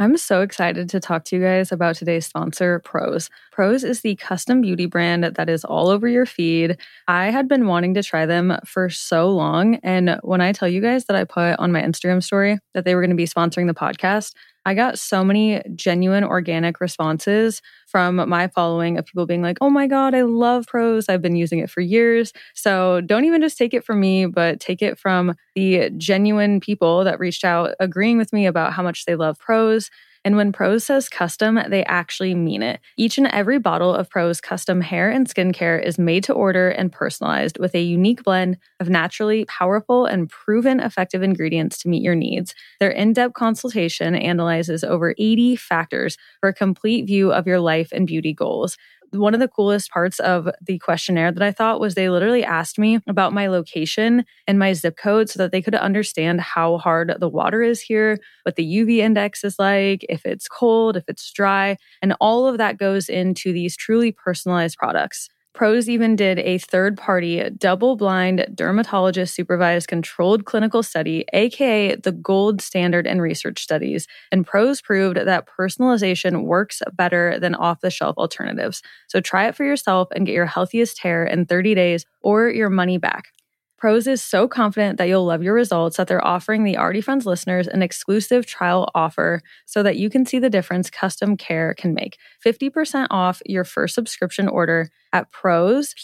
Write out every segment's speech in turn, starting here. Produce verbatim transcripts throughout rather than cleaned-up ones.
I'm so excited to talk to you guys about today's sponsor, Prose. Prose is the custom beauty brand that is all over your feed. I had been wanting to try them for so long, and when I tell you guys that I put on my Instagram story that they were going to be sponsoring the podcast, I got so many genuine organic responses from my following of people being like, oh my God, I love Prose. I've been using it for years. So don't even just take it from me, but take it from the genuine people that reached out agreeing with me about how much they love Prose. And when Prose says custom, they actually mean it. Each and every bottle of Prose custom hair and skincare is made to order and personalized with a unique blend of naturally powerful and proven effective ingredients to meet your needs. Their in-depth consultation analyzes over eighty factors for a complete view of your life and beauty goals. One of the coolest parts of the questionnaire that I thought was they literally asked me about my location and my zip code so that they could understand how hard the water is here, what the U V index is like, if it's cold, if it's dry, and all of that goes into these truly personalized products. Prose even did a third-party, double-blind, dermatologist-supervised controlled clinical study, aka the gold standard in research studies, and Prose proved that personalization works better than off-the-shelf alternatives. So try it for yourself and get your healthiest hair in thirty days or your money back. Prose is so confident that you'll love your results that they're offering the Already Friends listeners an exclusive trial offer so that you can see the difference custom care can make. fifty percent off your first subscription order at prose,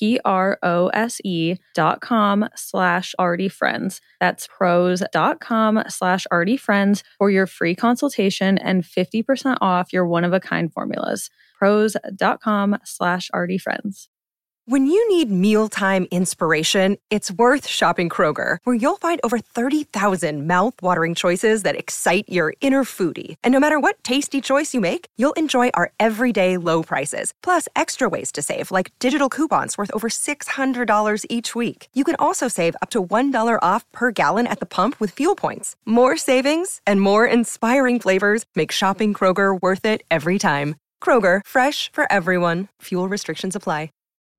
P-R-O-S-E dot com slash already friends. That's prose dot com slash already friends for your free consultation and fifty percent off your one-of-a-kind formulas. prose dot com slash already friends. When you need mealtime inspiration, it's worth shopping Kroger, where you'll find over thirty thousand mouth-watering choices that excite your inner foodie. And no matter what tasty choice you make, you'll enjoy our everyday low prices, plus extra ways to save, like digital coupons worth over six hundred dollars each week. You can also save up to one dollar off per gallon at the pump with fuel points. More savings and more inspiring flavors make shopping Kroger worth it every time. Kroger, fresh for everyone. Fuel restrictions apply.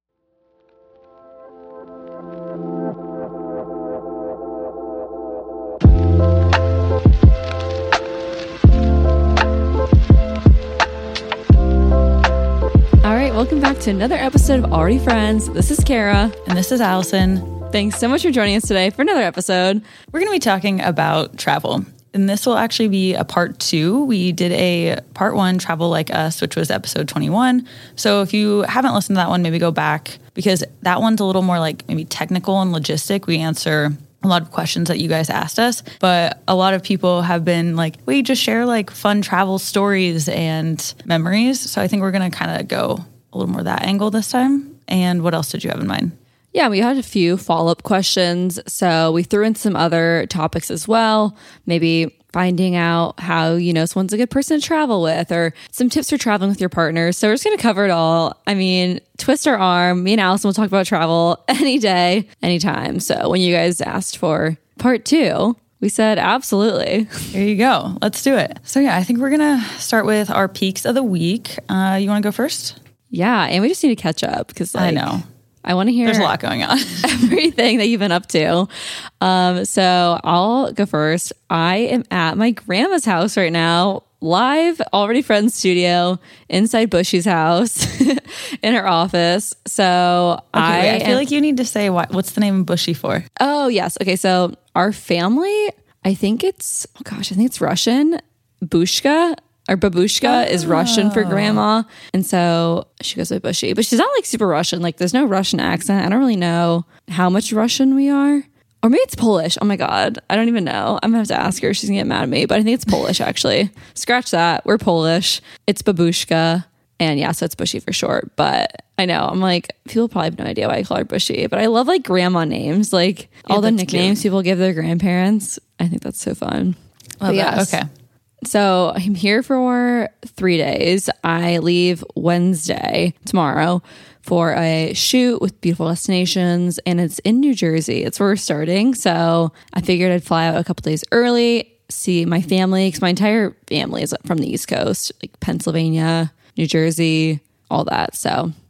All right, welcome back to another episode of Already Friends. This is Kara. And this is Allison. Thanks so much for joining us today for another episode. We're going to be talking about travel. And this will actually be a part two. We did a part one, Travel Like Us, which was episode twenty-one. So if you haven't listened to that one, maybe go back, because that one's a little more like maybe technical and logistic. We answer a lot of questions that you guys asked us, but a lot of people have been like, we just share like fun travel stories and memories. So I think we're going to kind of go a little more that angle this time. And what else did you have in mind? Yeah, we had a few follow-up questions. So we threw in some other topics as well. Maybe finding out how, you know, someone's a good person to travel with, or some tips for traveling with your partner. So we're just going to cover it all. I mean, twist our arm. Me and Allison will talk about travel any day, anytime. So when you guys asked for part two, we said, absolutely. There you go. Let's do it. So yeah, I think we're going to start with our peaks of the week. Uh, you want to go first? Yeah. And we just need to catch up because like, I know. I want to hear There's a lot going on. everything that you've been up to. Um, so I'll go first. I am at my grandma's house right now, live, Already Friends studio, inside Bushy's house, in her office. So okay, I, wait, I feel am, like you need to say what, what's the name of Bushy for? Oh, yes. Okay. So our family, I think it's, oh gosh, I think it's Russian. Bushka. Or babushka oh. is Russian for grandma. And so she goes by Bushy. But she's not like super Russian. Like there's no Russian accent. I don't really know how much Russian we are. Or maybe it's Polish. Oh my God. I don't even know. I'm going to have to ask her. She's going to get mad at me. But I think it's Polish actually. Scratch that. We're Polish. It's babushka. And yeah, so it's Bushy for short. But I know. I'm like, people probably have no idea why I call her Bushy. But I love like grandma names. Like all yeah, the nicknames cute. People give their grandparents. I think that's so fun. Love yes. that. Okay. So I'm here for three days. I leave Wednesday, tomorrow, for a shoot with Beautiful Destinations, and it's in New Jersey. It's where we're starting. So I figured I'd fly out a couple days early, see my family, because my entire family is from the East Coast, like Pennsylvania, New Jersey, all that. So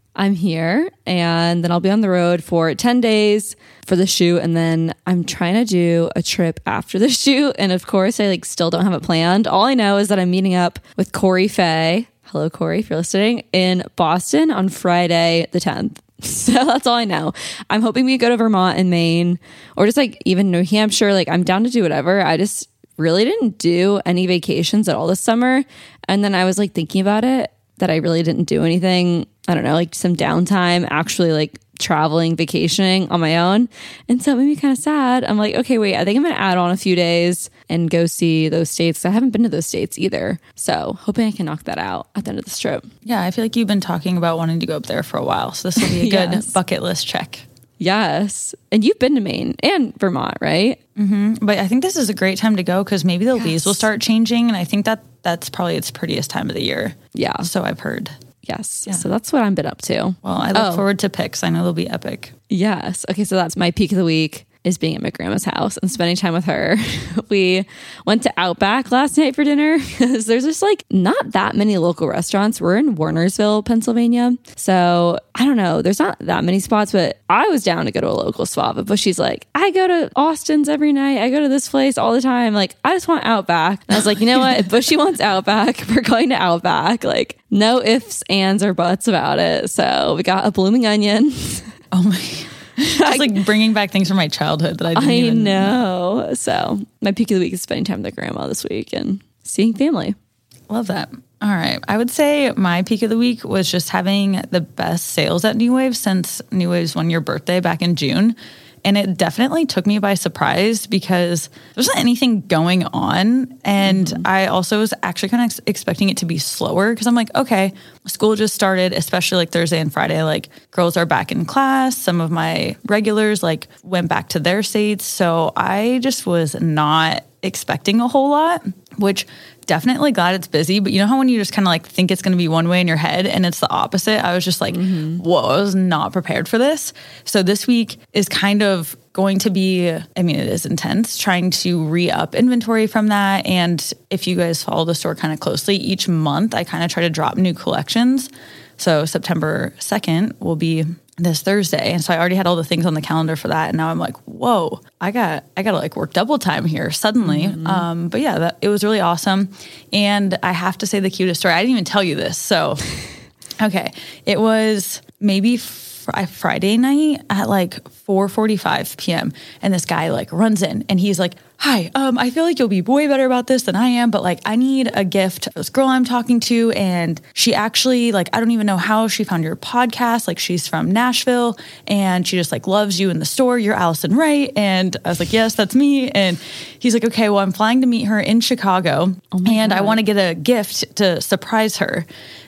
I'm here, and then I'll be on the road for ten days for the shoot, and then I'm trying to do a trip after the shoot, and of course I like still don't have it planned. All I know is that I'm meeting up with Corey Faye, hello Corey if you're listening, in Boston on Friday the tenth. So that's all I know. I'm hoping we go to Vermont and Maine, or just like even New Hampshire. Like I'm down to do whatever. I just really didn't do any vacations at all this summer, and then I was like thinking about it that I really didn't do anything. I don't know, like some downtime, actually like traveling, vacationing on my own. And so it made me kind of sad. I'm like, okay, wait, I think I'm going to add on a few days and go see those states. I haven't been to those states either. So hoping I can knock that out at the end of this trip. Yeah, I feel like you've been talking about wanting to go up there for a while. So this will be a good Yes. bucket list check. Yes. And you've been to Maine and Vermont, right? Mm-hmm. But I think this is a great time to go because maybe the Yes. leaves will start changing. And I think that that's probably its prettiest time of the year. Yeah. So I've heard. Yes. Yeah. So that's what I've been up to. Well, I look Oh. forward to pics. I know they'll be epic. Yes. Okay. So that's my peak of the week, is being at my grandma's house and spending time with her. We went to Outback last night for dinner because there's just like not that many local restaurants. We're in Warnersville, Pennsylvania. So I don't know. There's not that many spots, but I was down to go to a local spot. But Bushy's like, I go to Austin's every night. I go to this place all the time. Like, I just want Outback. And I was like, you know what? If Bushy wants Outback, we're going to Outback. Like, no ifs, ands, or buts about it. So we got a blooming onion. Oh my Just like bringing back things from my childhood that I didn't I even know. So my peak of the week is spending time with my grandma this week and seeing family. Love that. All right. I would say my peak of the week was just having the best sales at New Wave since New Wave's one year birthday back in June. And it definitely took me by surprise because there wasn't anything going on. And mm-hmm. I also was actually kind of ex- expecting it to be slower because I'm like, okay, school just started, especially like Thursday and Friday, like girls are back in class. Some of my regulars like went back to their states. So I just was not expecting a whole lot, which definitely glad it's busy. But you know how when you just kind of like think it's going to be one way in your head and it's the opposite? I was just like, mm-hmm. whoa, I was not prepared for this. So this week is kind of going to be, I mean, it is intense trying to re-up inventory from that. And if you guys follow the store kind of closely, each month I kind of try to drop new collections. So September second will be this Thursday. And so I already had all the things on the calendar for that. And now I'm like, whoa, I got, I got to like work double time here suddenly. Mm-hmm. Um, but yeah, that, it was really awesome. And I have to say the cutest story. I didn't even tell you this. So, okay. It was maybe fr- Friday night at like four forty-five p.m. And this guy like runs in and he's like, hi, um, I feel like you'll be way better about this than I am, but like I need a gift. This girl I'm talking to, and she actually like, I don't even know how she found your podcast. Like she's from Nashville and she just like loves you in the store. You're Allison Wright. And I was like, yes, that's me. And he's like, okay, well, I'm flying to meet her in Chicago oh and God. I want to get a gift to surprise her.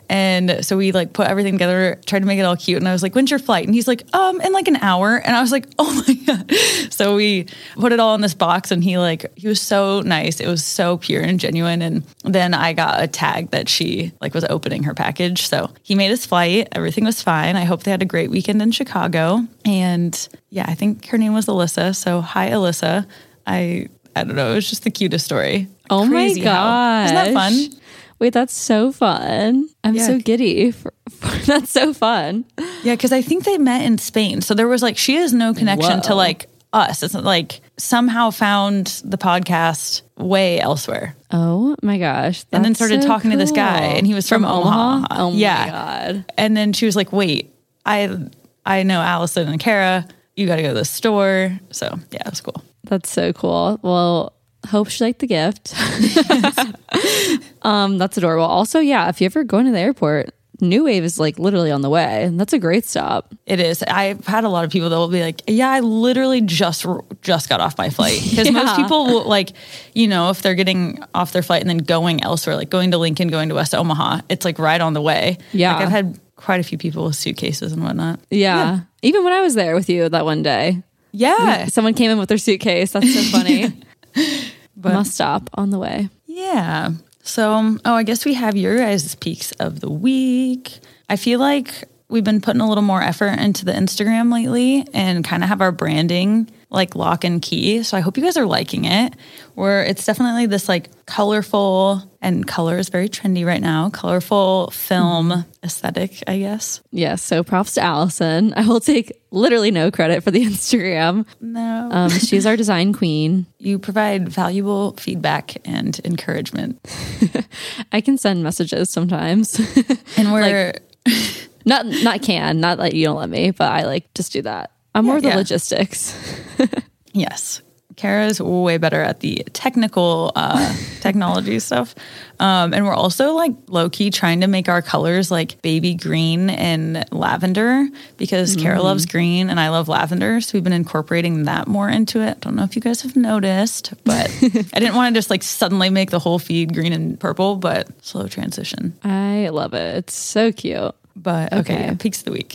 And so we like put everything together, tried to make it all cute. And I was like, when's your flight? And he's like, um, in like an hour. And I was like, oh my God. So we put it all in this box and he like, he was so nice. It was so pure and genuine. And then I got a tag that she like was opening her package. So he made his flight. Everything was fine. I hope they had a great weekend in Chicago. And yeah, I think her name was Alyssa. So hi, Alyssa. I, I don't know. It was just the cutest story. Oh Crazy my gosh. Isn't that fun? Wait, that's so fun. I'm yeah. so giddy. For, for, that's so fun. Yeah, because I think they met in Spain. So there was like, she has no connection Whoa. to like us. It's like somehow found the podcast way elsewhere. Oh my gosh. And then started so talking cool. to this guy and he was from, from Omaha. Omaha. Oh yeah. my God. And then she was like, wait, I, I know Allison and Kara. You got to go to the store. So yeah, it was cool. That's so cool. Well, hope she liked the gift. um, that's adorable. Also, yeah, if you ever go into the airport, New Wave is like literally on the way. And that's a great stop. It is. I've had a lot of people that will be like, yeah, I literally just just got off my flight. Because yeah. most people will like, you know, if they're getting off their flight and then going elsewhere, like going to Lincoln, going to West Omaha, it's like right on the way. Yeah. Like I've had quite a few people with suitcases and whatnot. Yeah. yeah. Even when I was there with you that one day. Yeah. Someone came in with their suitcase. That's so funny. But must stop on the way. Yeah. So, um, oh, I guess we have your guys' peaks of the week. I feel like we've been putting a little more effort into the Instagram lately and kind of have our branding like lock and key. So I hope you guys are liking it, where it's definitely this like colorful, and color is very trendy right now, colorful film mm-hmm. aesthetic, I guess. Yes. So props to Allison. I will take literally no credit for the Instagram. No. Um, she's our design queen. You provide valuable feedback and encouragement. I can send messages sometimes. And we're... like, not, not can, not that you don't let me, but I like just do that. I'm yeah, more the yeah. logistics. Yes. Kara's way better at the technical uh, technology stuff. Um, and we're also like low key trying to make our colors like baby green and lavender, because mm. Kara loves green and I love lavender. So we've been incorporating that more into it. I don't know if you guys have noticed, but I didn't want to just like suddenly make the whole feed green and purple, but slow transition. I love it. It's so cute. But okay, okay. Yeah, peaks of the week.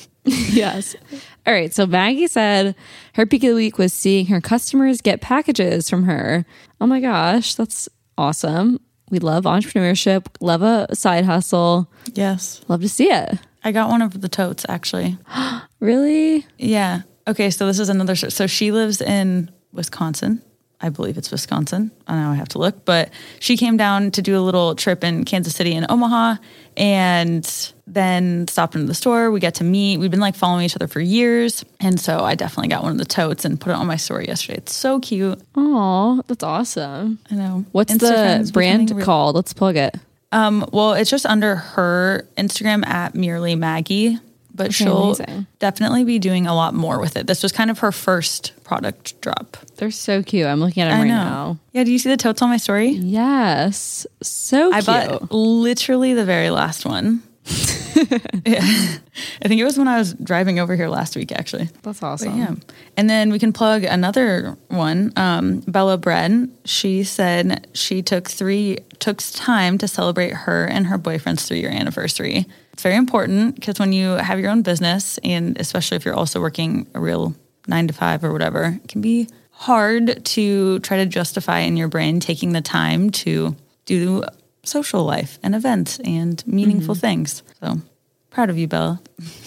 Yes. All right. So Maggie said her peak of the week was seeing her customers get packages from her. Oh my gosh, that's awesome. We love entrepreneurship, love a side hustle. Yes. Love to see it. I got one of the totes actually. Really? Yeah. Okay. So this is another, so she lives in Wisconsin. I believe it's Wisconsin. I know I have to look, but she came down to do a little trip in Kansas City and Omaha, and then stopped into the store. We got to meet. We've been like following each other for years. And so I definitely got one of the totes and put it on my story yesterday. It's so cute. Oh, that's awesome. I know. What's the brand real- called? Let's plug it. Um, well, it's just under her Instagram at Merely Maggie. But okay, she'll amazing. Definitely be doing a lot more with it. This was kind of her first product drop. They're so cute. I'm looking at them I right know. now. Yeah, do you see the totes on my story? Yes. So I cute. bought literally the very last one. Yeah. I think it was when I was driving over here last week, actually. That's awesome. But yeah. And then we can plug another one. Um, Bella Bren, she said she took three, took time to celebrate her and her boyfriend's three-year anniversary. It's very important because when you have your own business, and especially if you're also working a real nine to five or whatever, it can be hard to try to justify in your brain taking the time to do social life and events and meaningful mm-hmm. things. So proud of you, Bella.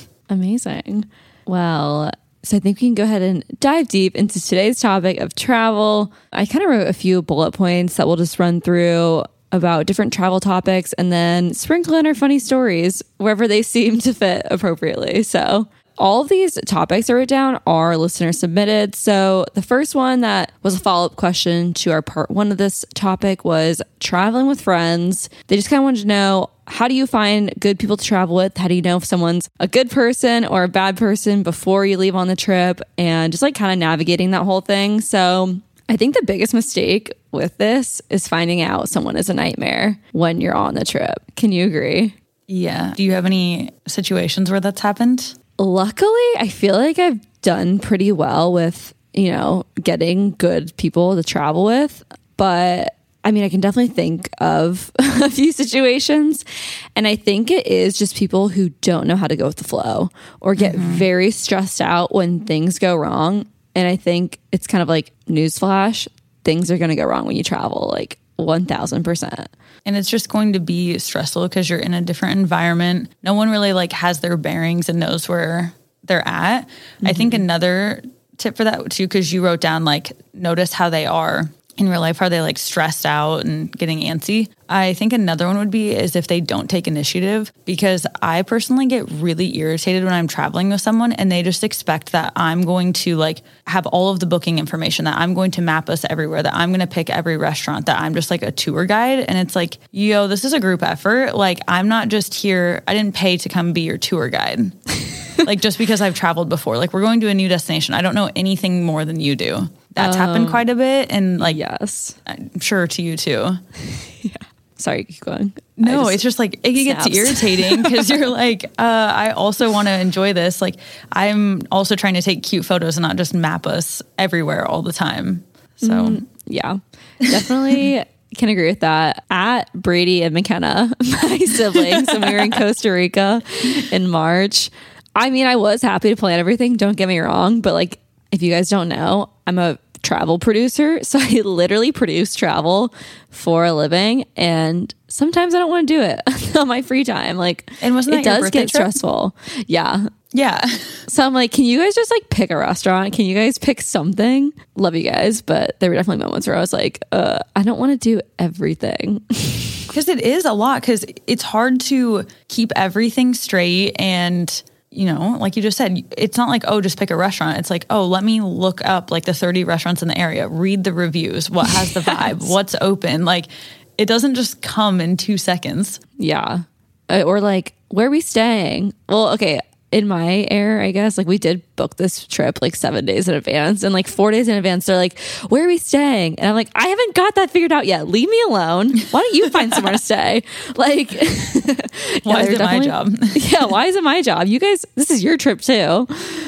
Amazing. Well, so I think we can go ahead and dive deep into today's topic of travel. I kind of wrote a few bullet points that we'll just run through about different travel topics and then sprinkle in our funny stories wherever they seem to fit appropriately. So all of these topics I wrote down are listener submitted. So the first one that was a follow-up question to our part one of this topic was traveling with friends. They just kind of wanted to know, how do you find good people to travel with? How do you know if someone's a good person or a bad person before you leave on the trip? And just like kind of navigating that whole thing. So I think the biggest mistake with this is finding out someone is a nightmare when you're on the trip. Can you agree? Yeah. Do you have any situations where that's happened? Luckily, I feel like I've done pretty well with, you know, getting good people to travel with. But I mean, I can definitely think of a few situations. And I think it is just people who don't know how to go with the flow or get mm-hmm. very stressed out when things go wrong. And I think it's kind of like newsflash, things are going to go wrong when you travel, like one thousand percent. And it's just going to be stressful because you're in a different environment. No one really like has their bearings and knows where they're at. Mm-hmm. I think another tip for that too, because you wrote down like, notice how they are in real life. Are they like stressed out and getting antsy? I think another one would be is if they don't take initiative, because I personally get really irritated when I'm traveling with someone and they just expect that I'm going to like have all of the booking information, that I'm going to map us everywhere, that I'm going to pick every restaurant, that I'm just like a tour guide. And it's like, yo, this is a group effort. Like I'm not just here. I didn't pay to come be your tour guide. Like just because I've traveled before, like we're going to a new destination. I don't know anything more than you do. That's um, happened quite a bit. And like, yes, I'm sure to you too. Yeah. Sorry, keep going. No, just, it's just like, it snaps. Gets irritating because you're like, uh, I also want to enjoy this. Like I'm also trying to take cute photos and not just map us everywhere all the time. So mm, yeah, definitely can agree with that. At Brady and McKenna, my siblings, and we were in Costa Rica in March. I mean, I was happy to plan everything. Don't get me wrong. But like, if you guys don't know, I'm a travel producer. So I literally produce travel for a living. And sometimes I don't want to do it on my free time. Like, and wasn't that it your does birthday get trip? stressful. Yeah. Yeah. So I'm like, can you guys just like pick a restaurant? Can you guys pick something? Love you guys. But there were definitely moments where I was like, uh, I don't want to do everything. Because it is a lot, because it's hard to keep everything straight. And, you know, like you just said, it's not like, oh, just pick a restaurant. It's like, oh, let me look up like the thirty restaurants in the area, read the reviews, what has the vibe, Yes. what's open. Like, it doesn't just come in two seconds. Yeah. Uh, Or like, where are we staying? Well, okay. In my air, I guess, like we did book this trip like seven days in advance, and like four days in advance, they're like, where are we staying? And I'm like, I haven't got that figured out yet. Leave me alone. Why don't you find somewhere to stay? Like, Why yeah, is it my definitely- job? Yeah. Why is it my job? You guys, this is your trip too.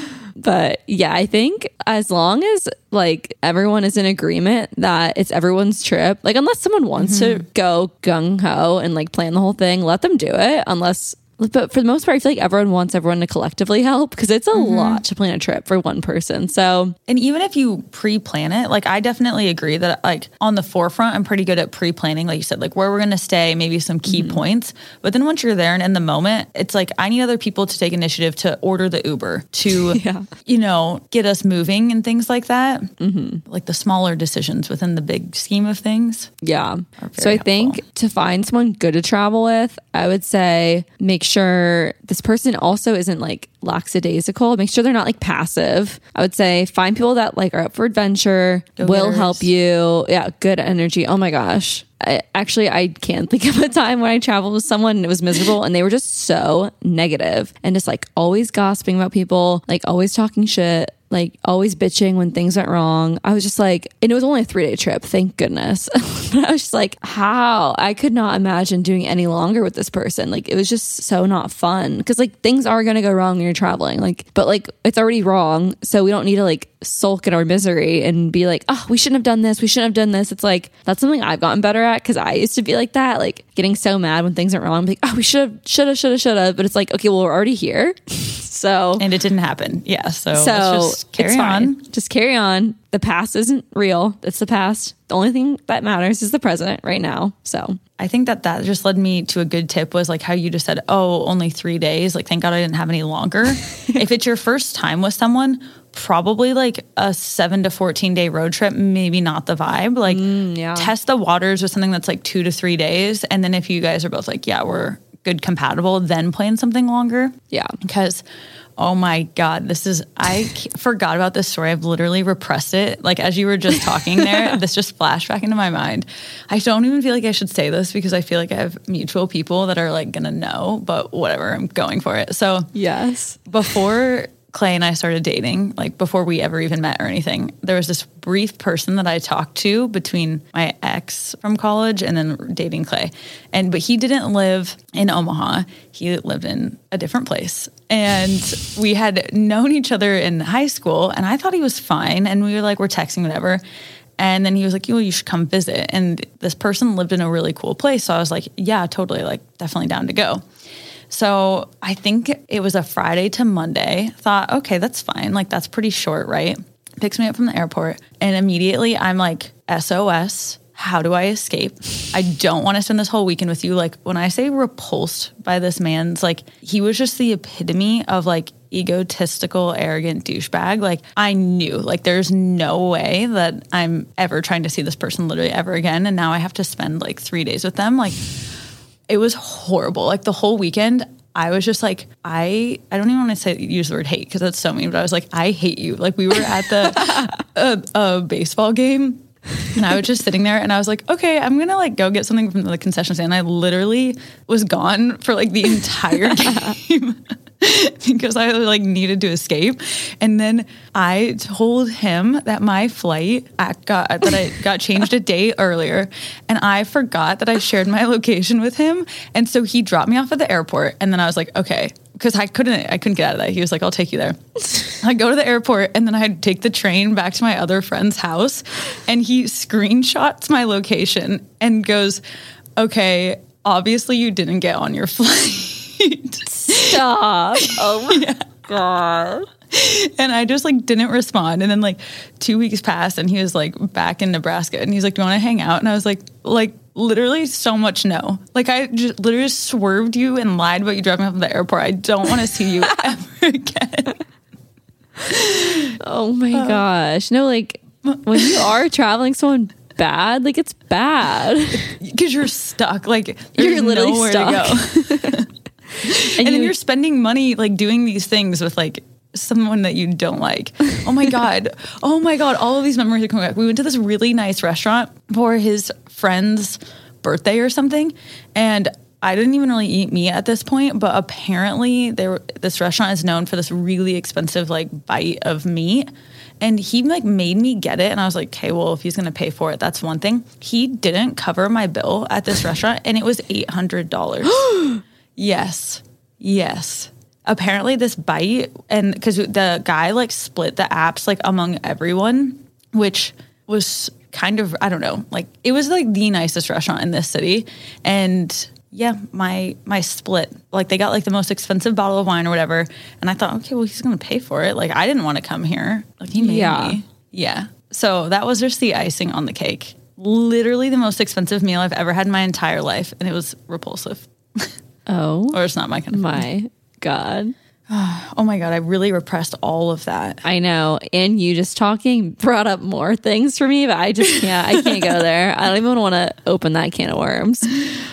But yeah, I think as long as like everyone is in agreement that it's everyone's trip, like unless someone wants Mm-hmm. to go gung ho and like plan the whole thing, let them do it. Unless, but for the most part, I feel like everyone wants everyone to collectively help, because it's a Mm-hmm. lot to plan a trip for one person. So And even if you pre-plan it, like I definitely agree that like on the forefront, I'm pretty good at pre-planning, like you said, like where we're going to stay, maybe some key Mm-hmm. points. But then once you're there and in the moment, it's like I need other people to take initiative to order the Uber, to, Yeah. you know, get us moving and things like that. Mm-hmm. Like the smaller decisions within the big scheme of things. yeah. Are So I very think helpful. to find someone good to travel with, I would say make sure this person also isn't like lackadaisical. Make sure they're not like passive. I would say find people that like are up for adventure, will Go-getters. help you. Yeah, good energy. Oh my gosh. I, actually, I can't think of a time when I traveled with someone and it was miserable and they were just so negative and just like always gossiping about people, like always talking shit, like always bitching when things went wrong. I was just like, and it was only a three day trip, thank goodness. But I was just like, how? I could not imagine doing any longer with this person. Like it was just so not fun, because like things are going to go wrong when you're traveling. Like, but like it's already wrong. So we don't need to like sulk in our misery and be like, oh, we shouldn't have done this. We shouldn't have done this. It's like, that's something I've gotten better at, because I used to be like that, like getting so mad when things went wrong. I'm like, oh, we should have, should have, should have, should have. But it's like, okay, well, we're already here. So, And it didn't happen. Yeah. So, so let's just carry it's fine. on. Just carry on. The past isn't real. It's the past. The only thing that matters is the present right now. So I think that that just led me to a good tip, was like how you just said, oh, only three days. Like, thank God I didn't have any longer. If it's your first time with someone, probably like a seven to fourteen day road trip, maybe not the vibe. Like yeah. test the waters with something that's like two to three days. And then if you guys are both like, yeah, we're good compatible, then plan something longer. yeah. Because, oh my God, this is, I forgot about this story. I've literally repressed it. Like, as you were just talking there, this just flashed back into my mind. I don't even feel like I should say this, because I feel like I have mutual people that are like going to know, but whatever, I'm going for it. So Yes. before Clay and I started dating, like before we ever even met or anything, there was this brief person that I talked to between my ex from college and then dating Clay. And, but he didn't live in Omaha. He lived in a different place. And we had known each other in high school, and I thought he was fine. And we were like, we're texting, whatever. And then he was like, well, you should come visit. And this person lived in a really cool place. So I was like, yeah, totally, like definitely down to go. So I think it was a Friday to Monday. Thought, okay, that's fine. Like, that's pretty short, right? Picks me up from the airport. And immediately I'm like, S O S, how do I escape? I don't want to spend this whole weekend with you. Like, when I say repulsed by this man's, like, he was just the epitome of like egotistical, arrogant douchebag. Like, I knew, like, there's no way that I'm ever trying to see this person literally ever again. And now I have to spend like three days with them. Like, it was horrible. Like the whole weekend, I was just like, I, I don't even want to say use the word hate, because that's so mean, but I was like, I hate you. Like, we were at the a, a baseball game, and I was just sitting there, and I was like, okay, I'm gonna like go get something from the concession stand. I literally was gone for like the entire game. Because I like needed to escape. And then I told him that my flight at got that I got changed a day earlier, and I forgot that I shared my location with him. And so he dropped me off at the airport, and then I was like, okay, because I couldn't I couldn't get out of that. He was like, I'll take you there. I go to the airport, and then I take the train back to my other friend's house, and he screenshots my location and goes, okay, obviously you didn't get on your flight. Stop. Oh my God. And I just like didn't respond. And then like two weeks passed and he was like back in Nebraska and he's like, do you want to hang out? And I was like, like literally so much no. Like I just literally swerved you and lied about you dropping off at the airport. I don't want to see you ever again. Oh my uh, gosh. No, like when you are traveling someone bad, like it's bad. Because you're stuck. Like you're literally stuck. To go. and and you, then you're spending money like doing these things with like someone that you don't like. Oh my God. Oh my God. All of these memories are coming back. We went to this really nice restaurant for his friend's birthday or something. And I didn't even really eat meat at this point, but apparently there this restaurant is known for this really expensive like bite of meat. And he like made me get it. And I was like, okay, well, if he's going to pay for it, that's one thing. He didn't cover my bill at this restaurant and it was eight hundred dollars. Yes. Yes. Apparently this bite, and because the guy like split the apps like among everyone, which was kind of, I don't know, like it was like the nicest restaurant in this city. And yeah, my my split, like they got like the most expensive bottle of wine or whatever. And I thought, okay, well, he's going to pay for it. Like I didn't want to come here. Like he made yeah. me. Yeah. So that was just the icing on the cake. Literally the most expensive meal I've ever had in my entire life. And it was repulsive. Oh. Or it's not my kind of my food. God. Oh my God, I really repressed all of that. I know. And you just talking brought up more things for me, but I just can't, I can't go there. I don't even want to open that can of worms.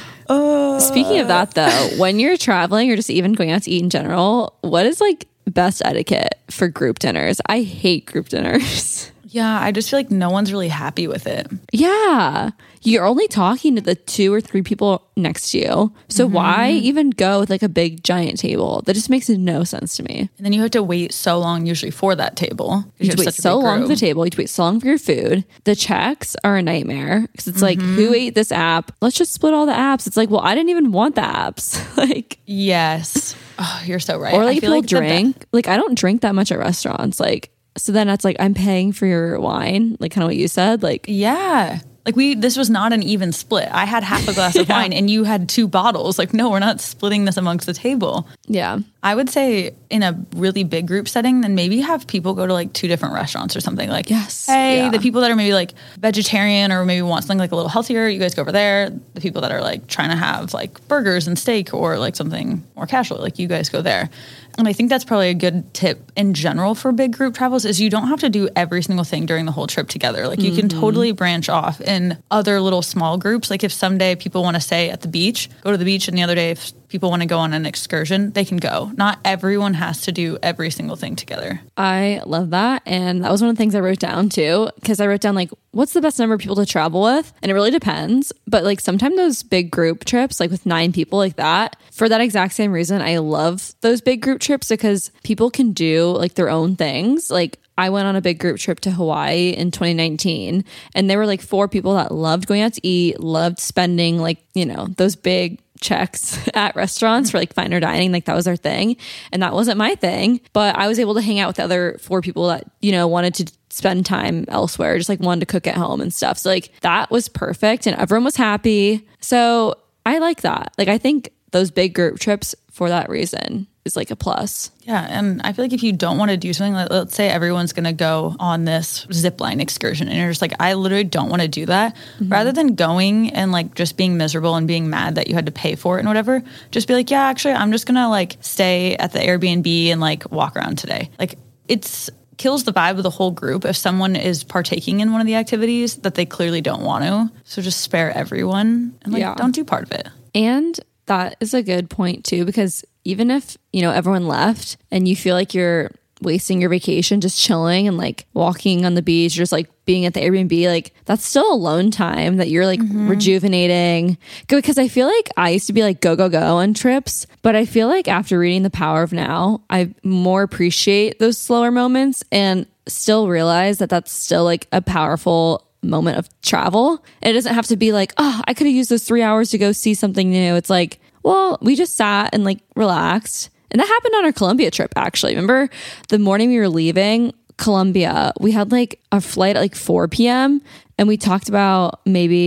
Uh, Speaking of that though, when you're traveling or just even going out to eat in general, what is like best etiquette for group dinners? I hate group dinners. Yeah, I just feel like no one's really happy with it. Yeah. You're only talking to the two or three people next to you. So mm-hmm. why even go with like a big giant table? That just makes no sense to me. And then you have to wait so long usually for that table. You have to wait so long for the table. You have to wait so long for your food. The checks are a nightmare because it's mm-hmm. like, who ate this app? Let's just split all the apps. It's like, well, I didn't even want the apps. Like, yes. Oh, you're so right. Or like I feel people like drink. Be- like I don't drink that much at restaurants. Like, so then it's like, I'm paying for your wine, like kind of what you said. Like, yeah. Like we, this was not an even split. I had half a glass of yeah. wine and you had two bottles. Like, no, we're not splitting this amongst the table. Yeah. I would say in a really big group setting, then maybe have people go to like two different restaurants or something. Like, yes, hey, yeah. the people that are maybe like vegetarian or maybe want something like a little healthier, you guys go over there. The people that are like trying to have like burgers and steak or like something more casual, like you guys go there. And I think that's probably a good tip in general for big group travels is you don't have to do every single thing during the whole trip together. Like you mm-hmm. can totally branch off in other little small groups. Like if someday people want to stay at the beach, go to the beach, and the other day if people want to go on an excursion, they can go. Not everyone has to do every single thing together. I love that. And that was one of the things I wrote down too, because I wrote down like, what's the best number of people to travel with? And it really depends. But like sometimes those big group trips, like with nine people like that, for that exact same reason, I love those big group trips because people can do like their own things. Like I went on a big group trip to Hawaii in twenty nineteen and there were like four people that loved going out to eat, loved spending like, you know, those big checks at restaurants for like finer dining. Like that was our thing. And that wasn't my thing. But I was able to hang out with the other four people that, you know, wanted to spend time elsewhere, just like wanted to cook at home and stuff. So like that was perfect and everyone was happy. So I like that. Like I think those big group trips for that reason is like a plus. Yeah. And I feel like if you don't want to do something, like, let's say everyone's going to go on this zip line excursion and you're just like, I literally don't want to do that. Mm-hmm. Rather than going and like just being miserable and being mad that you had to pay for it and whatever, just be like, yeah, actually, I'm just going to like stay at the Airbnb and like walk around today. Like it's kills the vibe of the whole group if someone is partaking in one of the activities that they clearly don't want to. So just spare everyone and like, yeah. don't do part of it. And that is a good point too, because even if, you know, everyone left and you feel like you're wasting your vacation just chilling and like walking on the beach, or just like being at the Airbnb, like that's still alone time that you're like mm-hmm. rejuvenating. Because I feel like I used to be like go, go, go on trips, but I feel like after reading The Power of Now, I more appreciate those slower moments and still realize that that's still like a powerful moment of travel. And it doesn't have to be like, oh, I could have used those three hours to go see something new. It's like, well, we just sat and like relaxed. And that happened on our Colombia trip, actually. Remember the morning we were leaving Colombia, we had like a flight at like four p.m. and we talked about maybe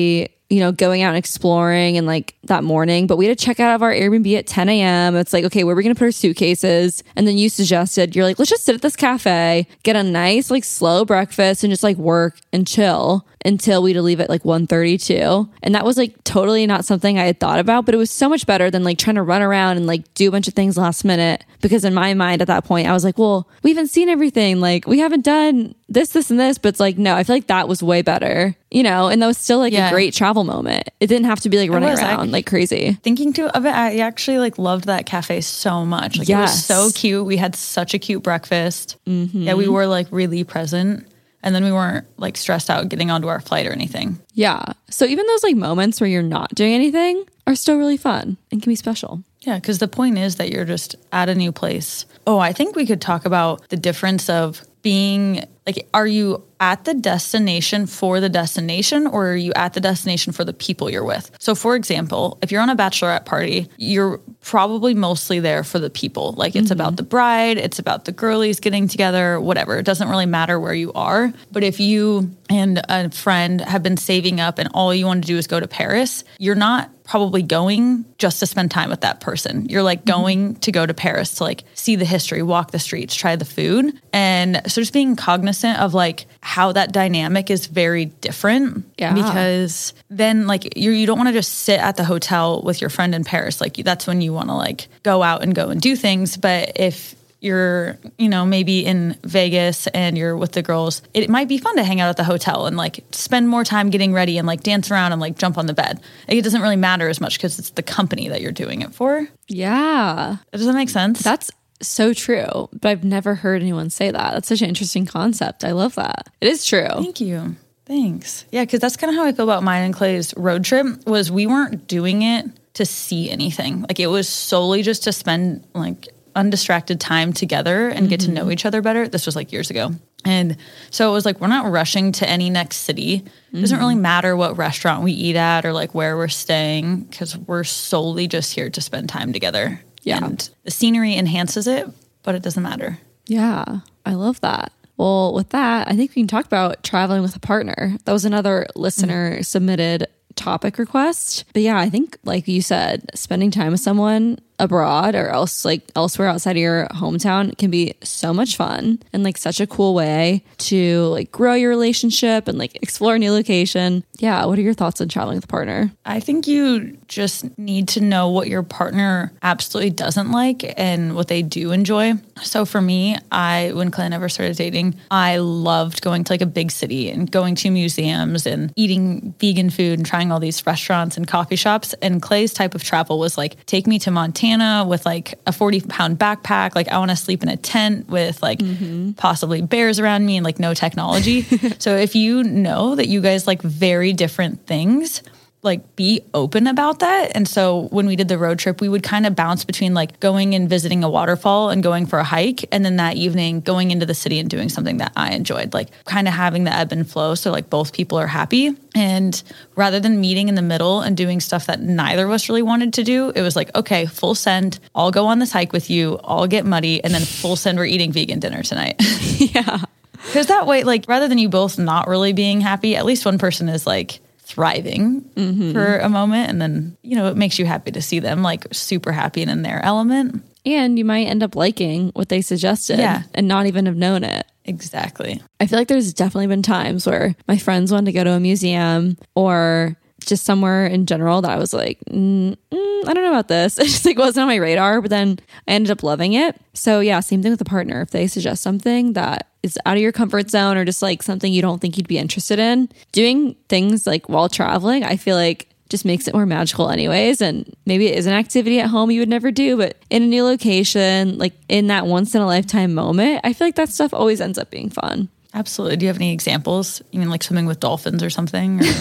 you know, going out and exploring and like that morning, but we had to check out of our Airbnb at ten a.m. It's like, okay, where are we going to put our suitcases? And then you suggested, you're like, let's just sit at this cafe, get a nice like slow breakfast and just like work and chill until we'd leave at like one thirty-two. And that was like totally not something I had thought about, but it was so much better than like trying to run around and like do a bunch of things last minute. Because in my mind at that point, I was like, well, we haven't seen everything. Like we haven't done this, this, and this. But it's like, no, I feel like that was way better, you know, and that was still like Yeah. a great travel moment. It didn't have to be like running was. around I- like crazy. Thinking too of it, I actually like loved that cafe so much. Like it was Yes. so cute. We had such a cute breakfast. Yeah, we were like really present. And then we weren't like stressed out getting onto our flight or anything. Yeah. So even those like moments where you're not doing anything are still really fun and can be special. Yeah, because the point is that you're just at a new place. Oh, I think we could talk about the difference of being like, are you at the destination for the destination or are you at the destination for the people you're with? So for example, if you're on a bachelorette party, you're probably mostly there for the people. Like it's mm-hmm. about the bride, it's about the girlies getting together, whatever. It doesn't really matter where you are. But if you and a friend have been saving up and all you want to do is go to Paris, you're not probably going just to spend time with that person. You're like going mm-hmm. to go to Paris to like see the history, walk the streets, try the food. And so just being cognizant of like how that dynamic is very different. Yeah. Because then like you you don't want to just sit at the hotel with your friend in Paris. Like that's when you want to like go out and go and do things. But if you're, you know, maybe in Vegas and you're with the girls, it might be fun to hang out at the hotel and like spend more time getting ready and like dance around and like jump on the bed. Like, it doesn't really matter as much because it's the company that you're doing it for. Yeah. Does that make sense? That's so true. But I've never heard anyone say that. That's such an interesting concept. I love that. It is true. Thank you. Thanks. Yeah, because that's kind of how I feel about mine and Clay's road trip was we weren't doing it to see anything. Like it was solely just to spend like undistracted time together and get mm-hmm. to know each other better. This was like years ago. And so it was like, we're not rushing to any next city. Mm-hmm. It doesn't really matter what restaurant we eat at or like where we're staying because we're solely just here to spend time together. Yeah. And the scenery enhances it, but it doesn't matter. Yeah. I love that. Well, with that, I think we can talk about traveling with a partner. That was another listener mm-hmm. submitted topic request. But yeah, I think like you said, spending time with someone abroad or else like elsewhere outside of your hometown can be so much fun and like such a cool way to like grow your relationship and like explore a new location. Yeah. What are your thoughts on traveling with a partner? I think you just need to know what your partner absolutely doesn't like and what they do enjoy. So for me, I, when Clay and I first started dating, I loved going to like a big city and going to museums and eating vegan food and trying all these restaurants and coffee shops. And Clay's type of travel was like, take me to Montana with like a forty pound backpack. Like I want to sleep in a tent with like mm-hmm. possibly bears around me and like no technology. So if you know that you guys like very different things, like be open about that. And so when we did the road trip, we would kind of bounce between like going and visiting a waterfall and going for a hike. And then that evening going into the city and doing something that I enjoyed, like kind of having the ebb and flow. So like both people are happy. And rather than meeting in the middle and doing stuff that neither of us really wanted to do, it was like, okay, full send. I'll go on this hike with you. I'll get muddy. And then full send, we're eating vegan dinner tonight. Yeah. Because that way, like rather than you both not really being happy, at least one person is like thriving mm-hmm. for a moment. And then, you know, it makes you happy to see them like super happy and in their element. And you might end up liking what they suggested yeah. and not even have known it. Exactly. I feel like there's definitely been times where my friends wanted to go to a museum or just somewhere in general that I was like, mm, mm, I don't know about this. It just like wasn't on my radar, but then I ended up loving it. So yeah, same thing with a partner. If they suggest something that is out of your comfort zone or just like something you don't think you'd be interested in, doing things like while traveling, I feel like just makes it more magical anyways. And maybe it is an activity at home you would never do, but in a new location, like in that once in a lifetime moment, I feel like that stuff always ends up being fun. Absolutely. Do you have any examples? You mean like swimming with dolphins or something? Or?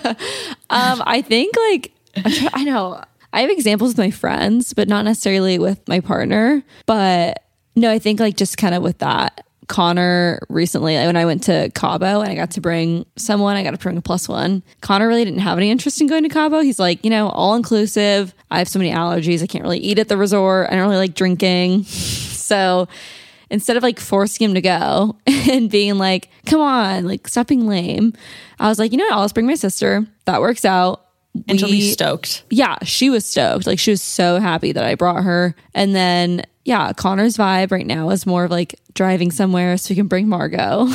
um, I think like, try, I know I have examples with my friends, but not necessarily with my partner. But no, I think like just kind of with that. Connor recently, like when I went to Cabo and I got to bring someone, I got to bring a plus one. Connor really didn't have any interest in going to Cabo. He's like, you know, all inclusive. I have so many allergies. I can't really eat at the resort. I don't really like drinking. So instead of like forcing him to go, and being like, come on, like stop being lame. I was like, you know what? I'll just bring my sister. That works out. And she'll be We- stoked. Yeah, she was stoked. Like she was so happy that I brought her. And then, yeah, Connor's vibe right now is more of like driving somewhere so we can bring Margot.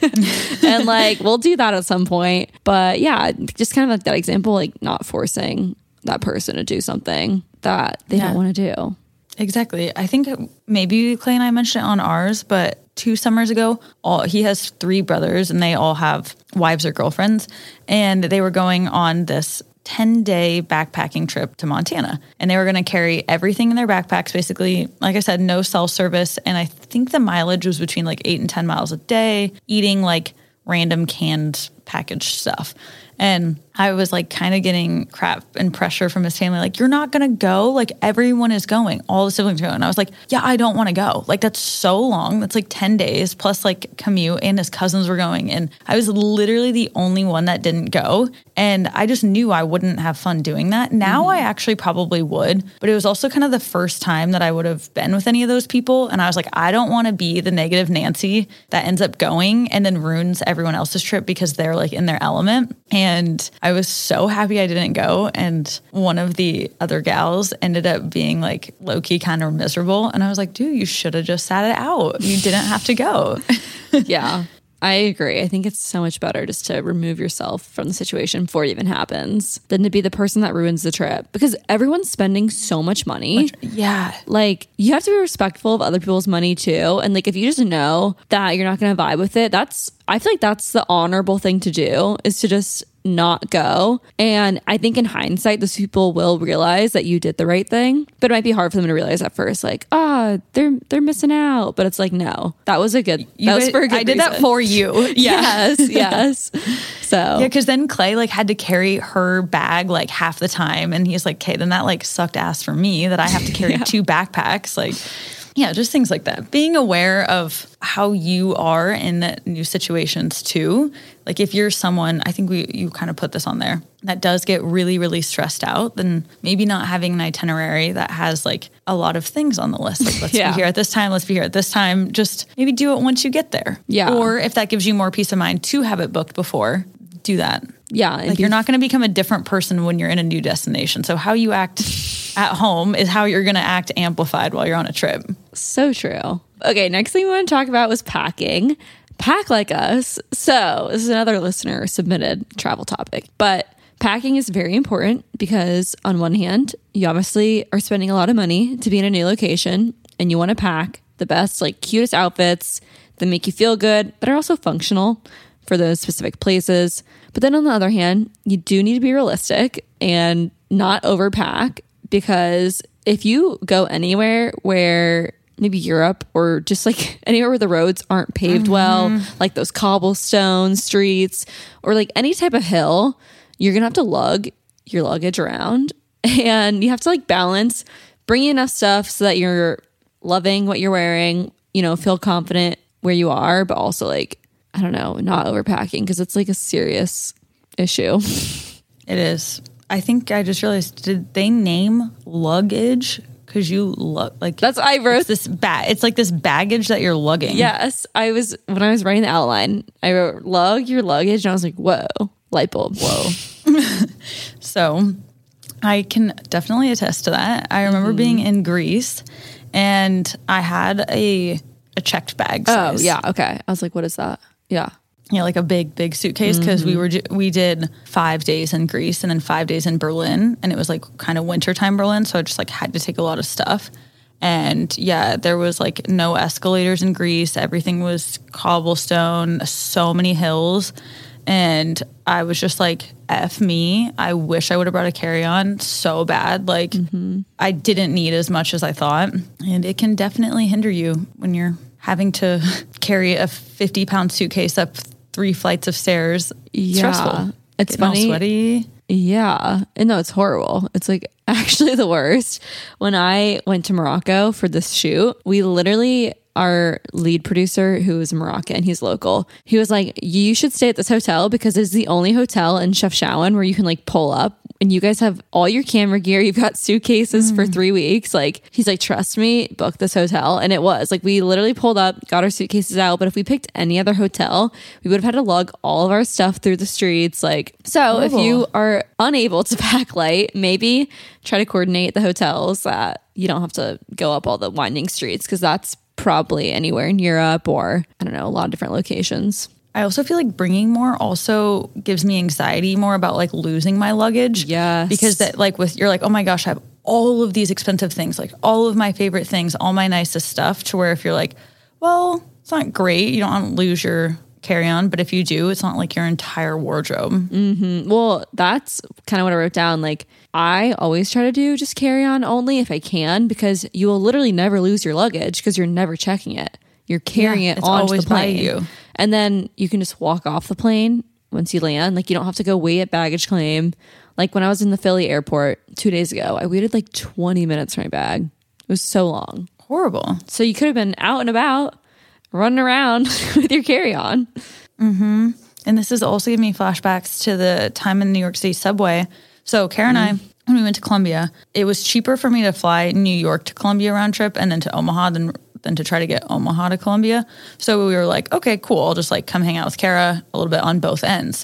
And like, we'll do that at some point. But yeah, just kind of like that example, like not forcing that person to do something that they Yeah. don't want to do. Exactly. I think maybe Clay and I mentioned it on ours, but two summers ago, all he has three brothers and they all have wives or girlfriends. And they were going on this ten day backpacking trip to Montana. And they were going to carry everything in their backpacks, basically, like I said, no cell service. And I think the mileage was between like eight and ten miles a day, eating like random canned packaged stuff. And I was like kind of getting crap and pressure from his family. Like, you're not going to go. Like everyone is going. All the siblings are going. And I was like, yeah, I don't want to go. Like that's so long. That's like ten days plus like commute, and his cousins were going. And I was literally the only one that didn't go. And I just knew I wouldn't have fun doing that. Now mm-hmm. I actually probably would, but it was also kind of the first time that I would have been with any of those people. And I was like, I don't want to be the negative Nancy that ends up going and then ruins everyone else's trip because they're like in their element. And I was so happy I didn't go. And one of the other gals ended up being like low-key kind of miserable. And I was like, dude, you should have just sat it out. You didn't have to go. Yeah, I agree. I think it's so much better just to remove yourself from the situation before it even happens than to be the person that ruins the trip, because everyone's spending so much money. Much, yeah. Like you have to be respectful of other people's money too. And like, if you just know that you're not going to vibe with it, that's, I feel like that's the honorable thing to do, is to just not go. And I think in hindsight, those people will realize that you did the right thing, but it might be hard for them to realize at first, like, ah, oh, they're they're missing out. But it's like, no, that was a good. You that was did, for a good I did reason. that for you. Yes, yes. So yeah, because then Clay like had to carry her bag like half the time, and he's like, okay, then that like sucked ass for me that I have to carry yeah. two backpacks, like. Yeah, just things like that. Being aware of how you are in new situations too. Like if you're someone, I think we you kind of put this on there, that does get really, really stressed out, then maybe not having an itinerary that has like a lot of things on the list. Like let's yeah. be here at this time, let's be here at this time. Just maybe do it once you get there. Yeah. Or if that gives you more peace of mind to have it booked before, do that. Yeah. Like be- you're not going to become a different person when you're in a new destination. So how you act at home is how you're going to act amplified while you're on a trip. So true. Okay, next thing we want to talk about was packing. Pack like us. So this is another listener submitted travel topic, but packing is very important because on one hand, you obviously are spending a lot of money to be in a new location, and you want to pack the best, like cutest outfits that make you feel good, that are also functional for those specific places. But then on the other hand, you do need to be realistic and not overpack, because if you go anywhere where maybe Europe or just like anywhere where the roads aren't paved mm-hmm. well, like those cobblestone streets or like any type of hill, you're going to have to lug your luggage around, and you have to like balance bringing enough stuff so that you're loving what you're wearing, you know, feel confident where you are, but also like, I don't know, not overpacking, because it's like a serious issue. It is. I think I just realized, did they name luggage? Because you look like that's I wrote it's this bag. It's like this baggage that you're lugging. Yes, I was when I was writing the outline. I wrote lug your luggage, and I was like, whoa, light bulb, whoa. So, I can definitely attest to that. I remember mm-hmm. being in Greece, and I had a a checked bag size. Oh yeah, okay. I was like, what is that? Yeah. Yeah, like a big, big suitcase, because mm-hmm. we were we did five days in Greece and then five days in Berlin, and it was like kind of wintertime Berlin, so I just like had to take a lot of stuff. And yeah, there was like no escalators in Greece. Everything was cobblestone, so many hills, and I was just like, F me. I wish I would have brought a carry-on so bad. Like mm-hmm. I didn't need as much as I thought, and it can definitely hinder you when you're having to carry a fifty pound suitcase up three flights of stairs. Yeah. Stressful. It's Getting funny. All sweaty. Yeah. And no, it's horrible. It's like actually the worst. When I went to Morocco for this shoot, we literally our lead producer, who is Moroccan, he's local, he was like, you should stay at this hotel because it's the only hotel in Chefchaouen where you can like pull up and you guys have all your camera gear. You've got suitcases mm. for three weeks. Like, he's like, trust me, book this hotel. And it was like, we literally pulled up, got our suitcases out. But if we picked any other hotel, we would have had to lug all of our stuff through the streets. Like, so if you are unable to pack light, maybe try to coordinate the hotels that you don't have to go up all the winding streets, because that's probably anywhere in Europe or, I don't know, a lot of different locations. I also feel like bringing more also gives me anxiety more about like losing my luggage. Yes. Because that like with, you're like, oh my gosh, I have all of these expensive things, like all of my favorite things, all my nicest stuff, to where if you're like, well, it's not great, you don't want to lose your carry-on, but if you do, it's not like your entire wardrobe. Mm-hmm. Well, that's kind of what I wrote down. Like, I always try to do just carry-on only if I can, because you will literally never lose your luggage because you're never checking it. You're carrying yeah, it it's onto always the plane. by you. And then you can just walk off the plane once you land. Like, you don't have to go wait at baggage claim. Like, when I was in the Philly airport two days ago, I waited like twenty minutes for my bag. It was so long. Horrible. So you could have been out and about, running around with your carry-on. Mm-hmm. And this is also giving me flashbacks to the time in the New York City subway. So Kara and I, when we went to Columbia, it was cheaper for me to fly New York to Columbia round trip and then to Omaha than than to try to get Omaha to Columbia. So we were like, okay, cool. I'll just like come hang out with Kara a little bit on both ends.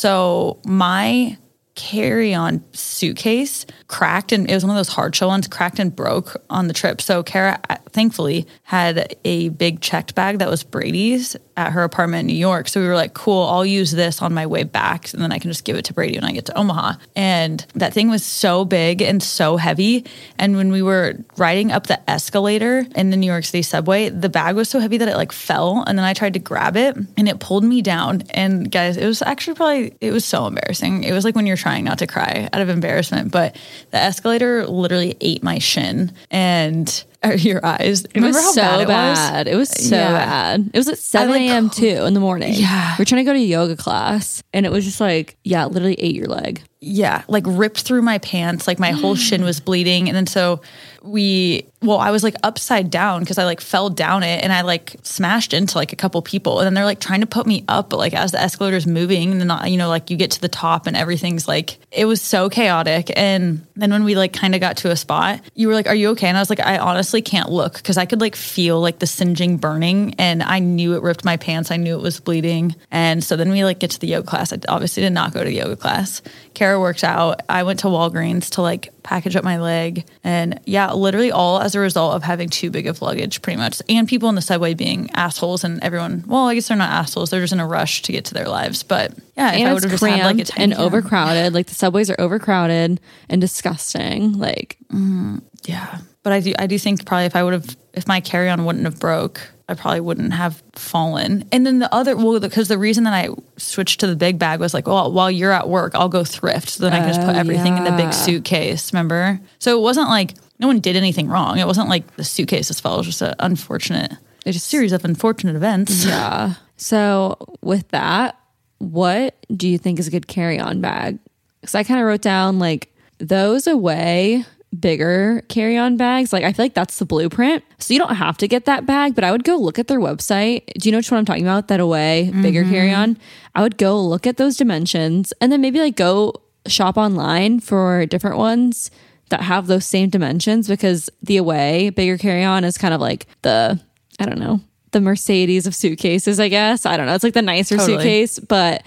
So my carry-on suitcase cracked, and it was one of those hard shell ones, cracked and broke on the trip. So Kara thankfully had a big checked bag that was Brady's at her apartment in New York. So we were like, cool, I'll use this on my way back, and then I can just give it to Brady when I get to Omaha. And that thing was so big and so heavy. And when we were riding up the escalator in the New York City subway, the bag was so heavy that it like fell. And then I tried to grab it and it pulled me down. And guys, it was actually probably, it was so embarrassing. It was like when you're trying not to cry out of embarrassment, but the escalator literally ate my shin and or your eyes. It Remember was how so bad it bad. was? It was so Yeah. bad. It was at seven like- a.m. too in the morning. Yeah. We're trying to go to yoga class, and it was just like, yeah, it literally ate your leg. Yeah, like ripped through my pants, like my whole shin was bleeding. And then so we, well, I was like upside down because I like fell down it and I like smashed into like a couple people. And then they're like trying to put me up, but like as the escalator's moving and then, you know, like you get to the top and everything's like, it was so chaotic. And then when we like kind of got to a spot, you were like, are you okay? And I was like, I honestly can't look because I could like feel like the singeing burning and I knew it ripped my pants. I knew it was bleeding. And so then we like get to the yoga class. I obviously did not go to yoga class. Kara works out. I went to Walgreens to like package up my leg. And yeah, literally all as a result of having too big of luggage pretty much. And people in the subway being assholes and everyone, well, I guess they're not assholes. They're just in a rush to get to their lives. But yeah, if And I it's would have just had like a cramped tiny and yeah. overcrowded. Like the subways are overcrowded and disgusting. Like, Yeah. But I do, I do think probably if I would have, if my carry-on wouldn't have broke, I probably wouldn't have fallen. And then the other, well, because the reason that I switched to the big bag was like, well, while you're at work, I'll go thrift. So then I can just put Oh, everything in the yeah. big suitcase, remember? So it wasn't like, no one did anything wrong. It wasn't like the suitcase just fell. It was just an unfortunate, It just- series of unfortunate events. yeah. So with that, what do you think is a good carry-on bag? Because I kind of wrote down like those away bigger carry-on bags. Like I feel like that's the blueprint. So you don't have to get that bag, but I would go look at their website. Do you know which one I'm talking about? That away bigger carry-on. I would go look at those dimensions and then maybe like go shop online for different ones that have those same dimensions, because the away bigger carry-on is kind of like the, I don't know, the Mercedes of suitcases, I guess. I don't know. It's like the nicer Totally. suitcase, but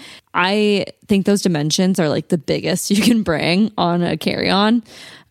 I think those dimensions are like the biggest you can bring on a carry-on.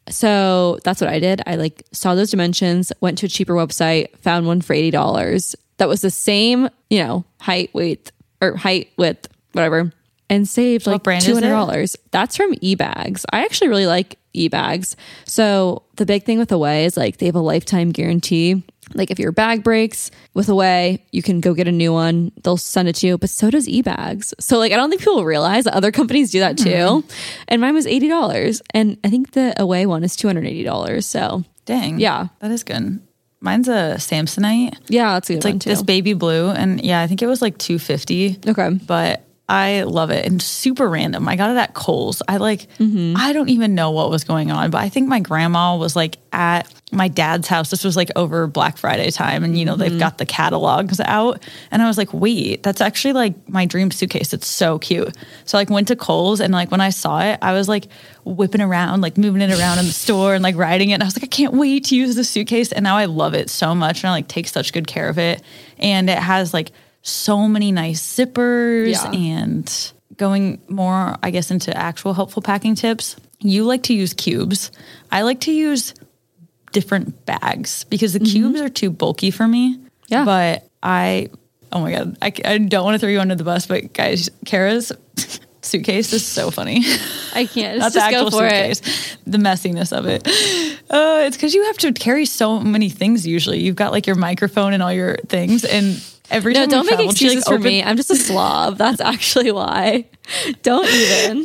So that's what I did. I like saw those dimensions, went to a cheaper website, found one for eighty dollars. That was the same, you know, height, weight, or height, width, whatever, and saved What like brand is two it? hundred dollars. That's from eBags. I actually really like eBags. So the big thing with Away is like they have a lifetime guarantee. Like if your bag breaks with Away, you can go get a new one. They'll send it to you, but so does eBags. So like I don't think people realize that other companies do that too. Mm-hmm. And mine was eighty dollars. And I think the Away one is two hundred eighty dollars. So Dang. Yeah. That is good. Mine's a Samsonite. yeah, that's a good It's one like too. this baby blue. And yeah, I think it was like two fifty. Okay. But I love it and super random. I got it at Kohl's. I like, mm-hmm. I don't even know what was going on, but I think my grandma was like at my dad's house. This was like over Black Friday time. And, you know, mm-hmm. they've got the catalogs out. And I was like, wait, that's actually like my dream suitcase. It's so cute. So I like went to Kohl's and like when I saw it, I was like whipping around, like moving it around in the store and like riding it. And I was like, I can't wait to use the suitcase. And now I love it so much. And I like take such good care of it. And it has like so many nice zippers. Yeah. And going more, I guess, into actual helpful packing tips. You like to use cubes. I like to use different bags because the mm-hmm. cubes are too bulky for me. Yeah. But I, oh my God, I, I don't want to throw you under the bus, but guys, Kara's suitcase is so funny. I can't. That's just the actual go for suitcase. It. The messiness of it. Uh, it's because you have to carry so many things usually. You've got like your microphone and all your things and every no, time don't we travel, make excuses like, for open- me. I'm just a slob. That's actually why. Don't even.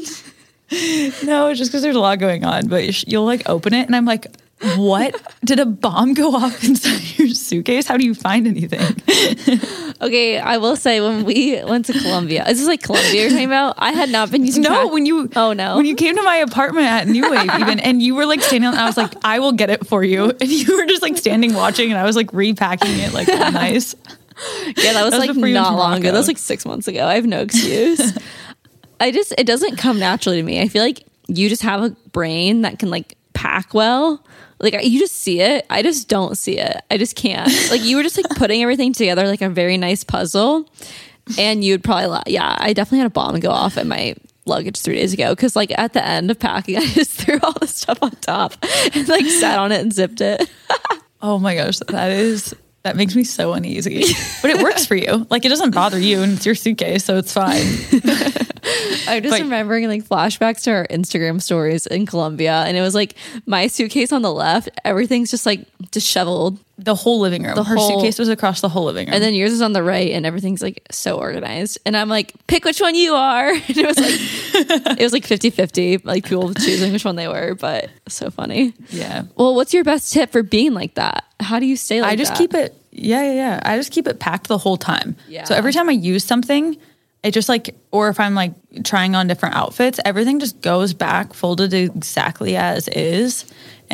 No, it's just because there's a lot going on. But you'll like open it, and I'm like, "What? Did a bomb go off inside your suitcase? How do you find anything?" Okay, I will say when we went to Colombia, is this like Colombia you're talking about? I had not been using. No, pack- when you oh no when you came to my apartment at New Wave even, and you were like standing, on, I was like, "I will get it for you," and you were just like standing watching, and I was like repacking it like all nice. Yeah, that was, that was like not long ago. That was like six months ago. I have no excuse. I just, it doesn't come naturally to me. I feel like you just have a brain that can like pack well. Like you just see it. I just don't see it. I just can't. Like you were just like putting everything together like a very nice puzzle. And you'd probably, la- yeah, I definitely had a bomb go off at my luggage three days ago. Cause like at the end of packing, I just threw all the stuff on top and like sat on it and zipped it. Oh my gosh, that is... That makes me so uneasy, but it works for you. Like it doesn't bother you and it's your suitcase, so it's fine. I'm just but, remembering like flashbacks to our Instagram stories in Colombia. And it was like my suitcase on the left, everything's just like disheveled. The whole living room. The Her whole, suitcase was across the whole living room. And then yours is on the right and everything's like so organized. And I'm like, pick which one you are. And it was like, it was like fifty-fifty, like people choosing which one they were, but so funny. Yeah. Well, what's your best tip for being like that? How do you stay like that? I just that? keep it. Yeah, yeah, yeah. I just keep it packed the whole time. Yeah. So every time I use something, it just like, or if I'm like trying on different outfits, everything just goes back folded exactly as is.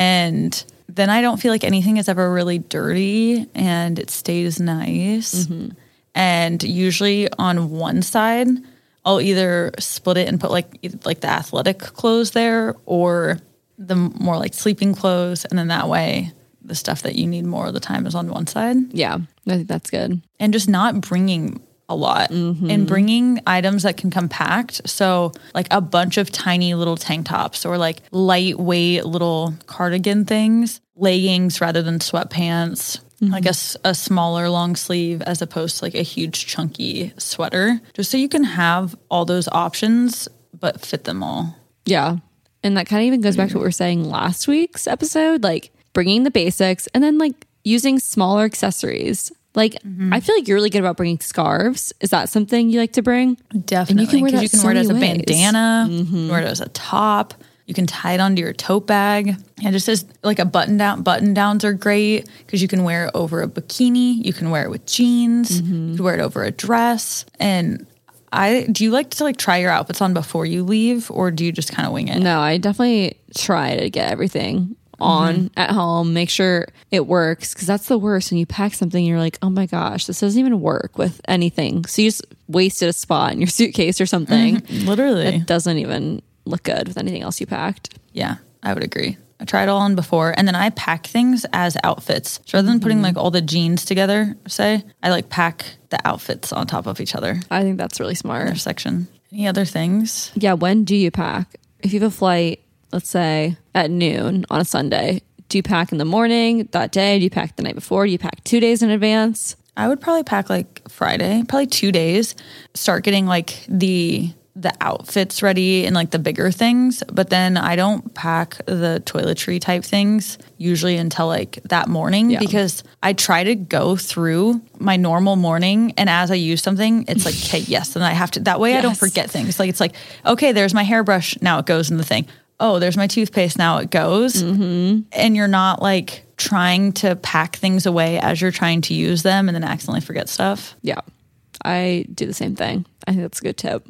And then I don't feel like anything is ever really dirty and it stays nice. Mm-hmm. And usually on one side, I'll either split it and put like like the athletic clothes there or the more like sleeping clothes. And then that way the stuff that you need more of the time is on one side. Yeah, I think that's good. And just not bringing a lot mm-hmm. and bringing items that can come packed. So like a bunch of tiny little tank tops or like lightweight little cardigan things, leggings rather than sweatpants, mm-hmm. like a, a smaller long sleeve as opposed to like a huge chunky sweater, just so you can have all those options, but fit them all. Yeah. And that kind of even goes back to what we were saying last week's episode, like bringing the basics and then like using smaller accessories. Like, mm-hmm. I feel like you're really good about bringing scarves. Is that something you like to bring? Definitely. And you can wear that you can so wear it as a ways. bandana, mm-hmm. you can wear it as a top. You can tie it onto your tote bag. And just as like a button down, button downs are great because you can wear it over a bikini. You can wear it with jeans. Mm-hmm. You can wear it over a dress. And I, do you like to like try your outfits on before you leave or do you just kind of wing it? No, I definitely try to get everything on mm-hmm. at home, make sure it works, because that's the worst when you pack something and you're like, oh my gosh, this doesn't even work with anything, so you just wasted a spot in your suitcase or something. Mm-hmm. Literally, it doesn't even look good with anything else you packed. Yeah, I would agree. I tried it all on before, and then I pack things as outfits. So rather than mm-hmm. putting like all the jeans together, say, I like pack the outfits on top of each other. I think that's really smart. Their section. Any other things? Yeah, when do you pack? If you have a flight, let's say at noon on a Sunday, do you pack in the morning that day? Do you pack the night before? Do you pack two days in advance? I would probably pack like Friday, probably two days, start getting like the the outfits ready and like the bigger things. But then I don't pack the toiletry type things usually until like that morning yeah. because I try to go through my normal morning. And as I use something, it's like, okay, yes. And I have to, that way yes. I don't forget things. Like, it's like, okay, there's my hairbrush. Now it goes in the thing. Oh, there's my toothpaste. Now it goes. Mm-hmm. And you're not like trying to pack things away as you're trying to use them and then accidentally forget stuff. Yeah. I do the same thing. I think that's a good tip.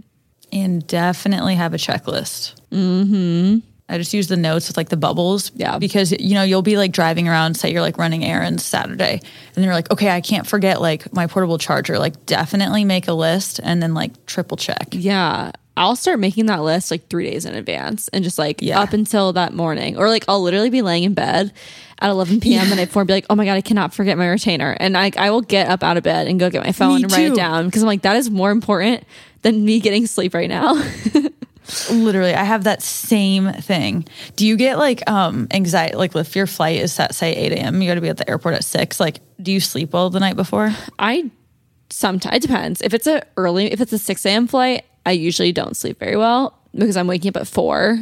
And definitely have a checklist. Mm-hmm. I just use the notes with like the bubbles. Yeah. Because, you know, you'll be like driving around, say you're like running errands Saturday, and then you're like, okay, I can't forget like my portable charger. Like definitely make a list and then like triple check. Yeah. I'll start making that list like three days in advance and just like Yeah. up until that morning. Or like I'll literally be laying in bed at eleven p.m. the night before and be like, oh my God, I cannot forget my retainer. And I, I will get up out of bed and go get my phone Me and write too. it down because I'm like, that is more important than me getting sleep right now. Literally, I have that same thing. Do you get like um anxiety, like if your flight is set, say eight a.m., you got to be at the airport at six, like do you sleep well the night before? I sometimes, it depends. If it's a early, if it's a six a.m. flight, I usually don't sleep very well because I'm waking up at four,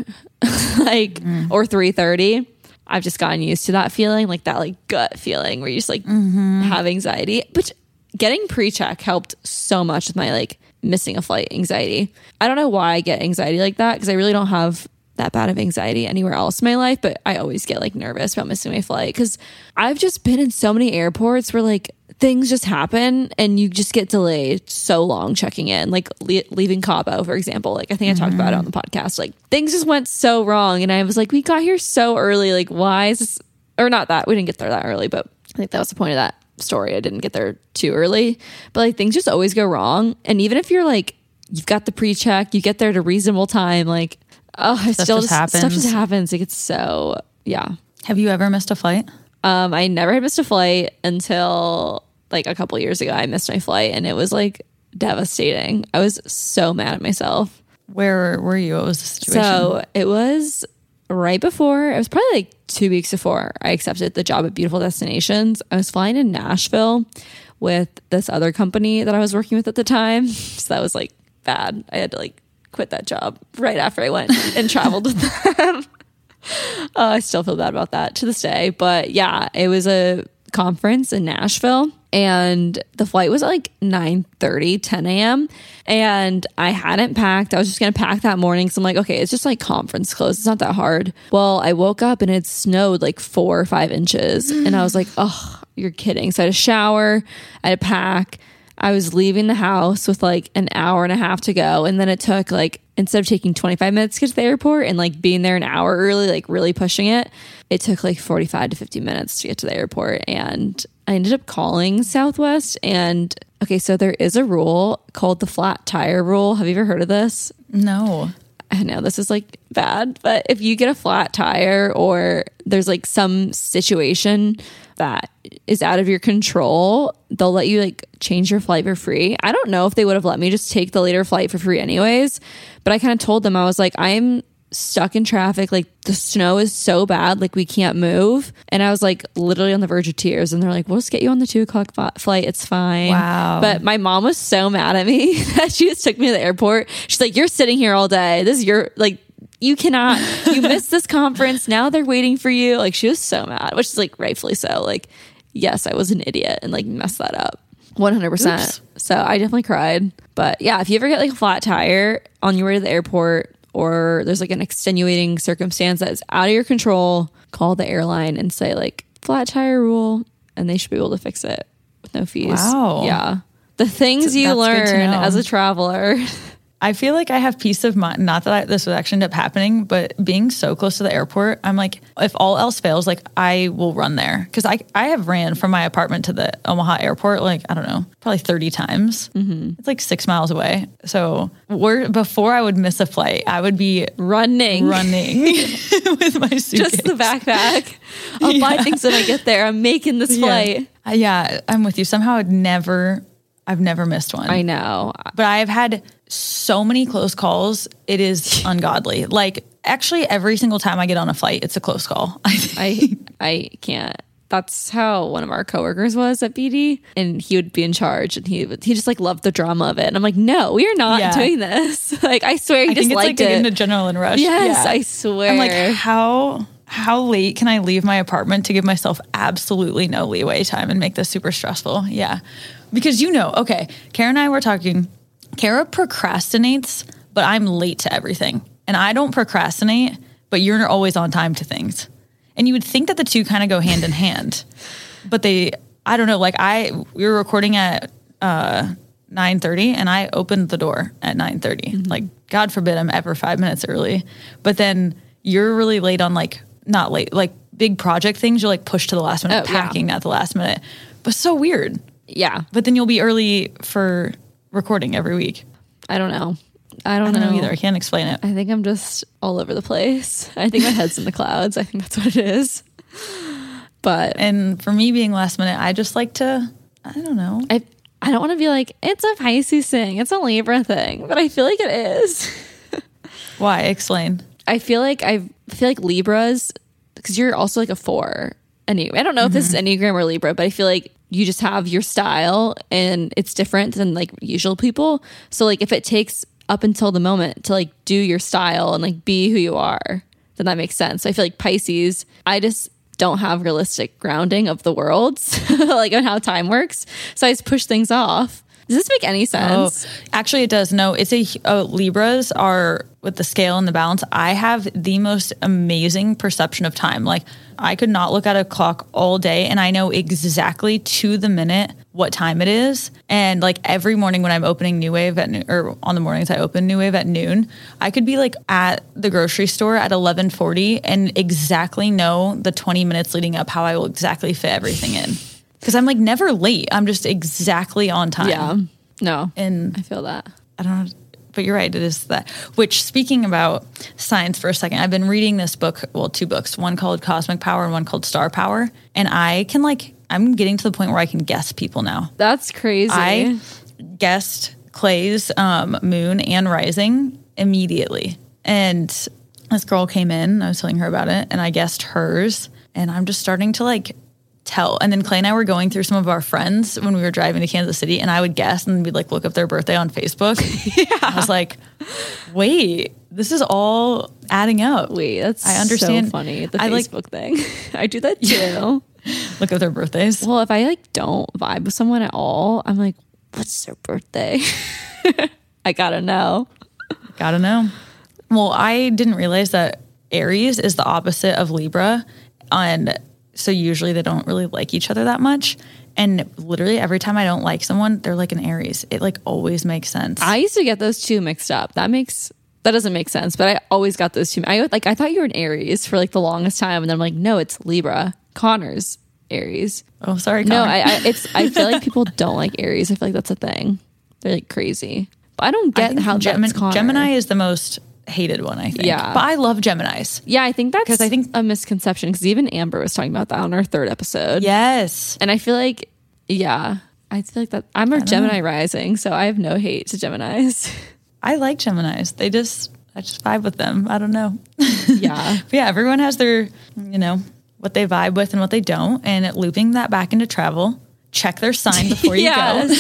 like, mm. or three thirty. I've just gotten used to that feeling, like that, like gut feeling where you just like mm-hmm. have anxiety. But getting pre-check helped so much with my like missing a flight anxiety. I don't know why I get anxiety like that because I really don't have that bad of anxiety anywhere else in my life, but I always get like nervous about missing my flight because I've just been in so many airports where like things just happen and you just get delayed so long checking in, like le- leaving Cabo, for example. Like I think I talked mm-hmm. about it on the podcast. Like things just went so wrong and I was like, we got here so early. Like why is this, or not that, we didn't get there that early, but I think that was the point of that story. I didn't get there too early, but like things just always go wrong. And even if you're like, you've got the pre-check, you get there at a reasonable time, like, oh, it stuff still just just, happens. stuff just happens. Like it's so, yeah. Have you ever missed a flight? Um, I never had missed a flight until like a couple years ago. I missed my flight and it was like devastating. I was so mad at myself. Where were you? What was the situation? So it was right before, it was probably like two weeks before I accepted the job at Beautiful Destinations. I was flying to Nashville with this other company that I was working with at the time. So that was like bad. I had to like quit that job right after I went and traveled with them. uh, I still feel bad about that to this day. But yeah, it was a conference in Nashville and the flight was at like nine thirty, ten a.m. and I hadn't packed. I was just going to pack that morning. So I'm like, okay, it's just like conference clothes. It's not that hard. Well, I woke up and it snowed like four or five inches and I was like, oh, you're kidding. So I had to shower, I had to pack. I was leaving the house with like an hour and a half to go. And then it took like, instead of taking twenty-five minutes to get to the airport and like being there an hour early, like really pushing it, it took like forty-five to fifty minutes to get to the airport. And I ended up calling Southwest. And okay, so there is a rule called the flat tire rule. Have you ever heard of this? No. I know this is like bad, but if you get a flat tire or there's like some situation that is out of your control, they'll let you like change your flight for free. I don't know if they would have let me just take the later flight for free anyways, but I kind of told them, I was like, I'm stuck in traffic. Like the snow is so bad, like we can't move. And I was like literally on the verge of tears. And they're like, we'll just get you on the two o'clock f- flight. It's fine. Wow. But my mom was so mad at me that she just took me to the airport. She's like, you're sitting here all day. This is your, like, you cannot, you missed this conference. Now they're waiting for you. Like she was so mad, which is like rightfully so. Like, yes, I was an idiot and like messed that up. one hundred percent. Oops. So I definitely cried. But yeah, if you ever get like a flat tire on your way to the airport, or there's like an extenuating circumstance that is out of your control, call the airline and say like flat tire rule, and they should be able to fix it with no fees. Wow. Yeah. The things you learn as a traveler. I feel like I have peace of mind. Not that I, this would actually end up happening, but being so close to the airport, I'm like, if all else fails, like I will run there. Because I, I have ran from my apartment to the Omaha airport, like, I don't know, probably thirty times. Mm-hmm. It's like six miles away. So we're, before I would miss a flight, I would be running, running with my suitcase. Just the backpack. I'll yeah. buy things when I get there. I'm making this flight. Yeah, yeah, I'm with you. Somehow I'd never... I've never missed one. I know. But I've had so many close calls. It is ungodly. Like actually every single time I get on a flight, it's a close call. I I can't. That's how one of our coworkers was at B D, and he would be in charge, and he would, he just like loved the drama of it. And I'm like, no, we are not yeah. doing this. Like I swear, he I just think it's liked like it. In the adrenaline rush. Yes, yeah. I swear. I'm like, how how late can I leave my apartment to give myself absolutely no leeway time and make this super stressful? Yeah. Because you know, okay, Kara and I were talking, Kara procrastinates, but I'm late to everything. And I don't procrastinate, but you're always on time to things. And you would think that the two kind of go hand in hand. But they, I don't know, like I, we were recording at uh, nine thirty and I opened the door at nine thirty. Mm-hmm. Like, God forbid I'm ever five minutes early. But then you're really late on like, not late, like big project things. You're like pushed to the last minute, oh, packing yeah. at the last minute. But so weird. Yeah. But then you'll be early for recording every week. I don't know. I don't, I don't know. know either. I can't explain it. I think I'm just all over the place. I think my head's in the clouds. I think that's what it is. But and for me being last minute, I just like to, I don't know. I I don't want to be like, it's a Pisces thing. It's a Libra thing. But I feel like it is. Why? Explain. I feel like I feel like Libras, because you're also like a four. Anyway, I don't know mm-hmm. if this is Enneagram or Libra, but I feel like you just have your style and it's different than like usual people. So like if it takes up until the moment to like do your style and like be who you are, then that makes sense. So I feel like Pisces, I just don't have realistic grounding of the world, like on how time works. So I just push things off. Does this make any sense? Oh, actually, it does. No, it's a uh, Libras are with the scale and the balance. I have the most amazing perception of time. Like I could not look at a clock all day and I know exactly to the minute what time it is. And like every morning when I'm opening New Wave at noon, or on the mornings I open New Wave at noon, I could be like at the grocery store at eleven forty and exactly know the twenty minutes leading up how I will exactly fit everything in. Because I'm like never late. I'm just exactly on time. Yeah. No. And I feel that. I don't know. But you're right. It is that. Which, speaking about science for a second, I've been reading this book. Well, two books. One called Cosmic Power and one called Star Power. And I can like, I'm getting to the point where I can guess people now. That's crazy. I guessed Clay's um, moon and rising immediately. And this girl came in. I was telling her about it. And I guessed hers. And I'm just starting to like tell. And then Clay and I were going through some of our friends when we were driving to Kansas City, and I would guess and we'd like look up their birthday on Facebook. Yeah. I was like, wait, this is all adding up. Wait, that's I understand. So funny. The I Facebook like, thing. I do that too. Look up their birthdays. Well, if I like don't vibe with someone at all, I'm like, what's their birthday? I gotta know. Gotta know. Well, I didn't realize that Aries is the opposite of Libra. And so usually they don't really like each other that much. And literally every time I don't like someone, they're like an Aries. It like always makes sense. I used to get those two mixed up. That makes, that doesn't make sense. But I always got those two. I like, I thought you were an Aries for like the longest time. And then I'm like, no, it's Libra. Connor's Aries. Oh, sorry, Connor. No, I, I it's, I feel like people don't like Aries. I feel like that's a thing. They're like crazy. But I don't get I how Gem- that's Connor. Gemini is the most hated one, I think. Yeah. But I love Geminis. Yeah, I think that's because I think a misconception, because even Amber was talking about that on our third episode. Yes. And I feel like, yeah, I feel like that I'm a Gemini know. rising, so I have no hate to Geminis. I like Geminis. They just, I just vibe with them. I don't know. Yeah. But yeah, everyone has their, you know, what they vibe with and what they don't. And looping that back into travel, check their sign before you go.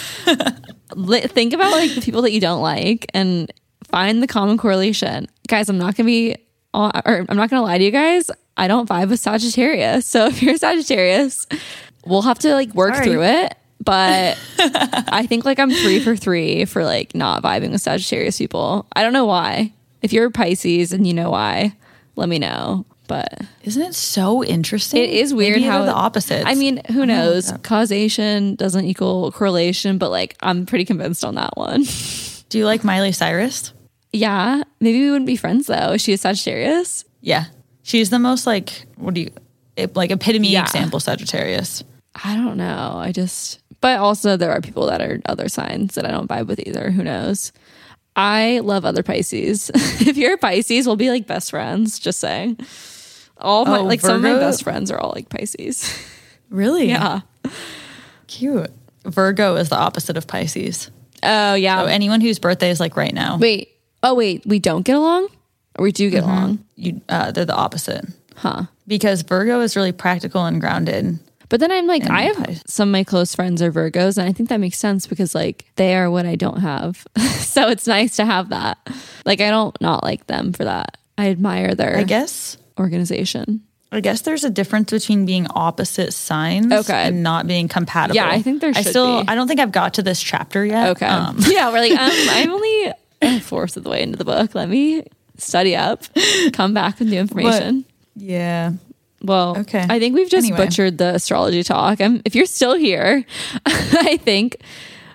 Think about like the people that you don't like and find the common correlation. Guys, I'm not going to be, or I'm not going to lie to you guys. I don't vibe with Sagittarius. So if you're Sagittarius, we'll have to like work Sorry. through it. But I think like I'm three for three for like not vibing with Sagittarius people. I don't know why. If you're Pisces and you know why, let me know. But isn't it so interesting? It is weird. Maybe how the opposites. I mean, who knows? Causation doesn't equal correlation, but like I'm pretty convinced on that one. Do you like Miley Cyrus? Yeah. Maybe we wouldn't be friends though. Is she a Sagittarius? Yeah. She's the most like, what do you, it, like epitome yeah. example Sagittarius. I don't know. I just, but also there are people that are other signs that I don't vibe with either. Who knows? I love other Pisces. If you're a Pisces, we'll be like best friends. Just saying. All my, oh, like Virgo? Some of my best friends are all like Pisces. Really? Yeah. Cute. Virgo is the opposite of Pisces. Oh, yeah. So anyone whose birthday is like right now. Wait. Oh, wait. We don't get along? Or we do get mm-hmm. along? You, uh, they're the opposite. Huh. Because Virgo is really practical and grounded. But then I'm like, I have Pisces. Some of my close friends are Virgos. And I think that makes sense because like they are what I don't have. So it's nice to have that. Like I don't not like them for that. I admire their I guess organization. I guess there's a difference between being opposite signs okay. and not being compatible. Yeah, I think there should I still, be. I don't think I've got to this chapter yet. Okay. Um, yeah, we're like, um, I'm only a fourth of the way into the book. Let me study up, come back with new information. But, yeah. Well, okay. I think we've just anyway. butchered the astrology talk. I'm, if you're still here, I think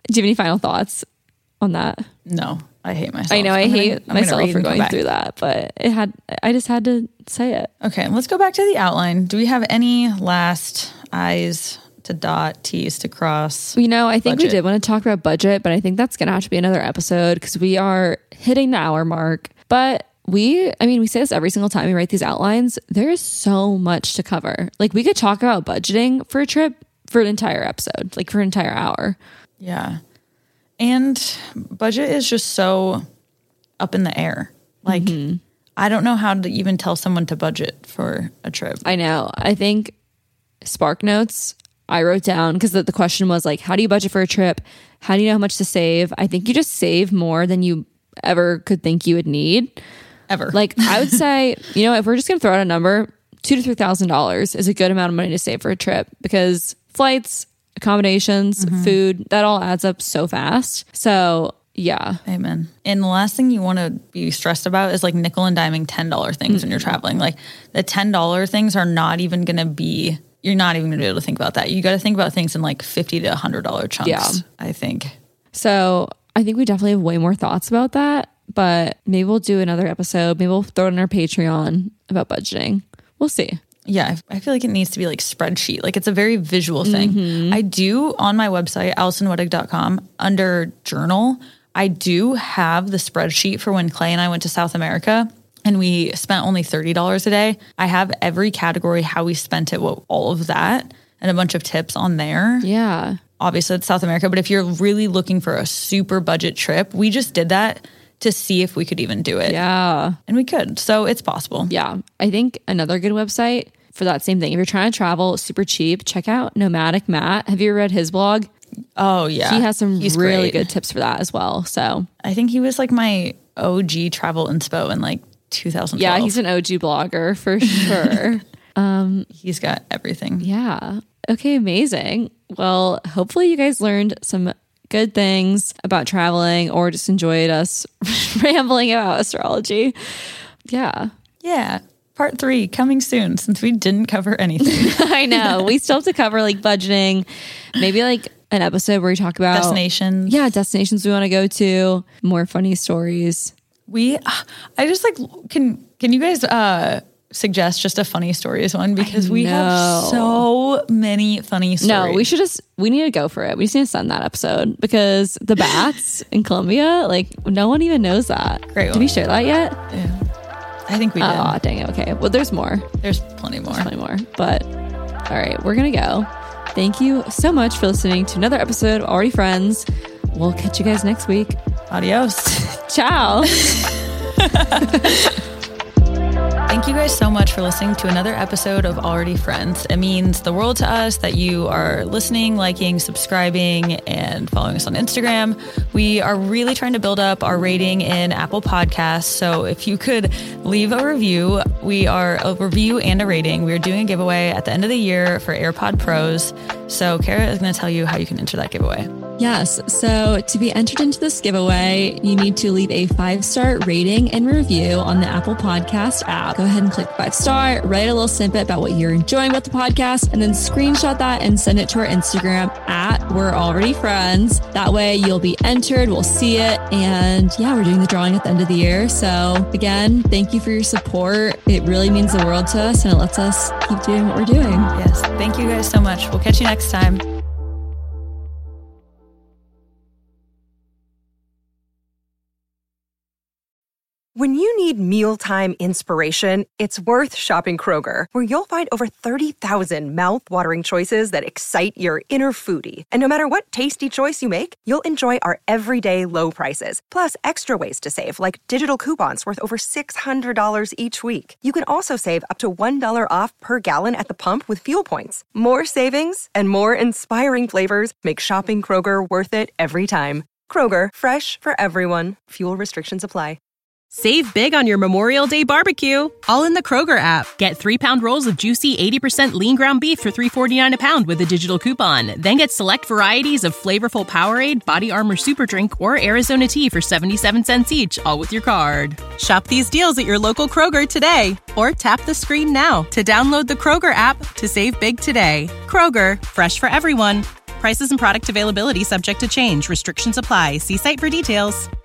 Do you have any final thoughts on that? No, I hate myself. I know I I'm hate gonna, myself for going through that, but it had, I just had to say it. Okay, let's go back to the outline. Do we have any last I's to dot, T's to cross? You know, I think budget? we did want to talk about budget, but I think that's going to have to be another episode because we are hitting the hour mark. But we, I mean, we say this every single time we write these outlines. There is so much to cover. Like we could talk about budgeting for a trip for an entire episode, like for an entire hour. Yeah. And budget is just so up in the air. Like, mm-hmm. I don't know how to even tell someone to budget for a trip. I know. I think Spark Notes, I wrote down, because the, the question was like, how do you budget for a trip? How do you know how much to save? I think you just save more than you ever could think you would need. Ever. Like, I would say, you know, if we're just going to throw out a number, two to three thousand dollars is a good amount of money to save for a trip because flights, accommodations, mm-hmm. food, that all adds up so fast. So yeah. Amen. And the last thing you want to be stressed about is like nickel and diming ten dollars things mm-hmm. when you're traveling. Like the ten dollars things are not even going to be, you're not even going to be able to think about that. You got to think about things in like fifty to one hundred dollars chunks, yeah. I think. So I think we definitely have way more thoughts about that, but maybe we'll do another episode. Maybe we'll throw it on our Patreon about budgeting. We'll see. Yeah, I feel like it needs to be like spreadsheet. Like it's a very visual thing. Mm-hmm. I do on my website, allison wettig dot com, under journal, I do have the spreadsheet for when Clay and I went to South America and we spent only thirty dollars a day. I have every category, how we spent it, what, all of that, and a bunch of tips on there. Yeah. Obviously it's South America, but if you're really looking for a super budget trip, we just did that to see if we could even do it. Yeah. And we could. So it's possible. Yeah. I think another good website for that same thing, if you're trying to travel super cheap, check out Nomadic Matt. Have you ever read his blog? Oh, yeah. He has some He's really great. good tips for that as well. So I think he was like my O G travel inspo in like two thousand twelve. Yeah, he's an O G blogger for sure. um, he's got everything. Yeah. Okay, amazing. Well, hopefully you guys learned some good things about traveling or just enjoyed us rambling about astrology. Yeah. Yeah. Part three coming soon since we didn't cover anything. I know. We still have to cover like budgeting, maybe like an episode where we talk about destinations. Yeah, destinations we want to go to, more funny stories. We, I just like, can, can you guys uh, suggest just a funny stories one? Because we have so many funny stories. No, we should just, we need to go for it. We just need to send that episode because the bats in Colombia, like no one even knows that. Great. Did we share that yet? Yeah. I think we did. Oh, dang it. Okay. Well, there's more. There's plenty more. There's plenty more. But all right, we're going to go. Thank you so much for listening to another episode of Already Friends. We'll catch you guys next week. Adios. Ciao. Thank you guys so much for listening to another episode of Already Friends. It means the world to us that you are listening, liking, subscribing, and following us on Instagram. We are really trying to build up our rating in Apple Podcasts. So if you could leave a review, we are a review and a rating. We are doing a giveaway at the end of the year for AirPod Pros. So Kara is going to tell you how you can enter that giveaway. Yes. So to be entered into this giveaway, you need to leave a five-star rating and review on the Apple Podcast app. Go ahead and click five star, write a little snippet about what you're enjoying about the podcast, and then screenshot that and send it to our Instagram at We're Already Friends. That way you'll be entered. We'll see it. And yeah, we're doing the drawing at the end of the year. So again, thank you for your support. It really means the world to us and it lets us keep doing what we're doing. Yes. Thank you guys so much. We'll catch you next time. When you need mealtime inspiration, it's worth shopping Kroger, where you'll find over thirty thousand mouth-watering choices that excite your inner foodie. And no matter what tasty choice you make, you'll enjoy our everyday low prices, plus extra ways to save, like digital coupons worth over six hundred dollars each week. You can also save up to one dollar off per gallon at the pump with fuel points. More savings and more inspiring flavors make shopping Kroger worth it every time. Kroger, fresh for everyone. Fuel restrictions apply. Save big on your Memorial Day barbecue, all in the Kroger app. Get three-pound rolls of juicy eighty percent lean ground beef for three forty-nine a pound with a digital coupon. Then get select varieties of flavorful Powerade, Body Armor Super Drink, or Arizona tea for seventy-seven cents each, all with your card. Shop these deals at your local Kroger today, or tap the screen now to download the Kroger app to save big today. Kroger, fresh for everyone. Prices and product availability subject to change. Restrictions apply. See site for details.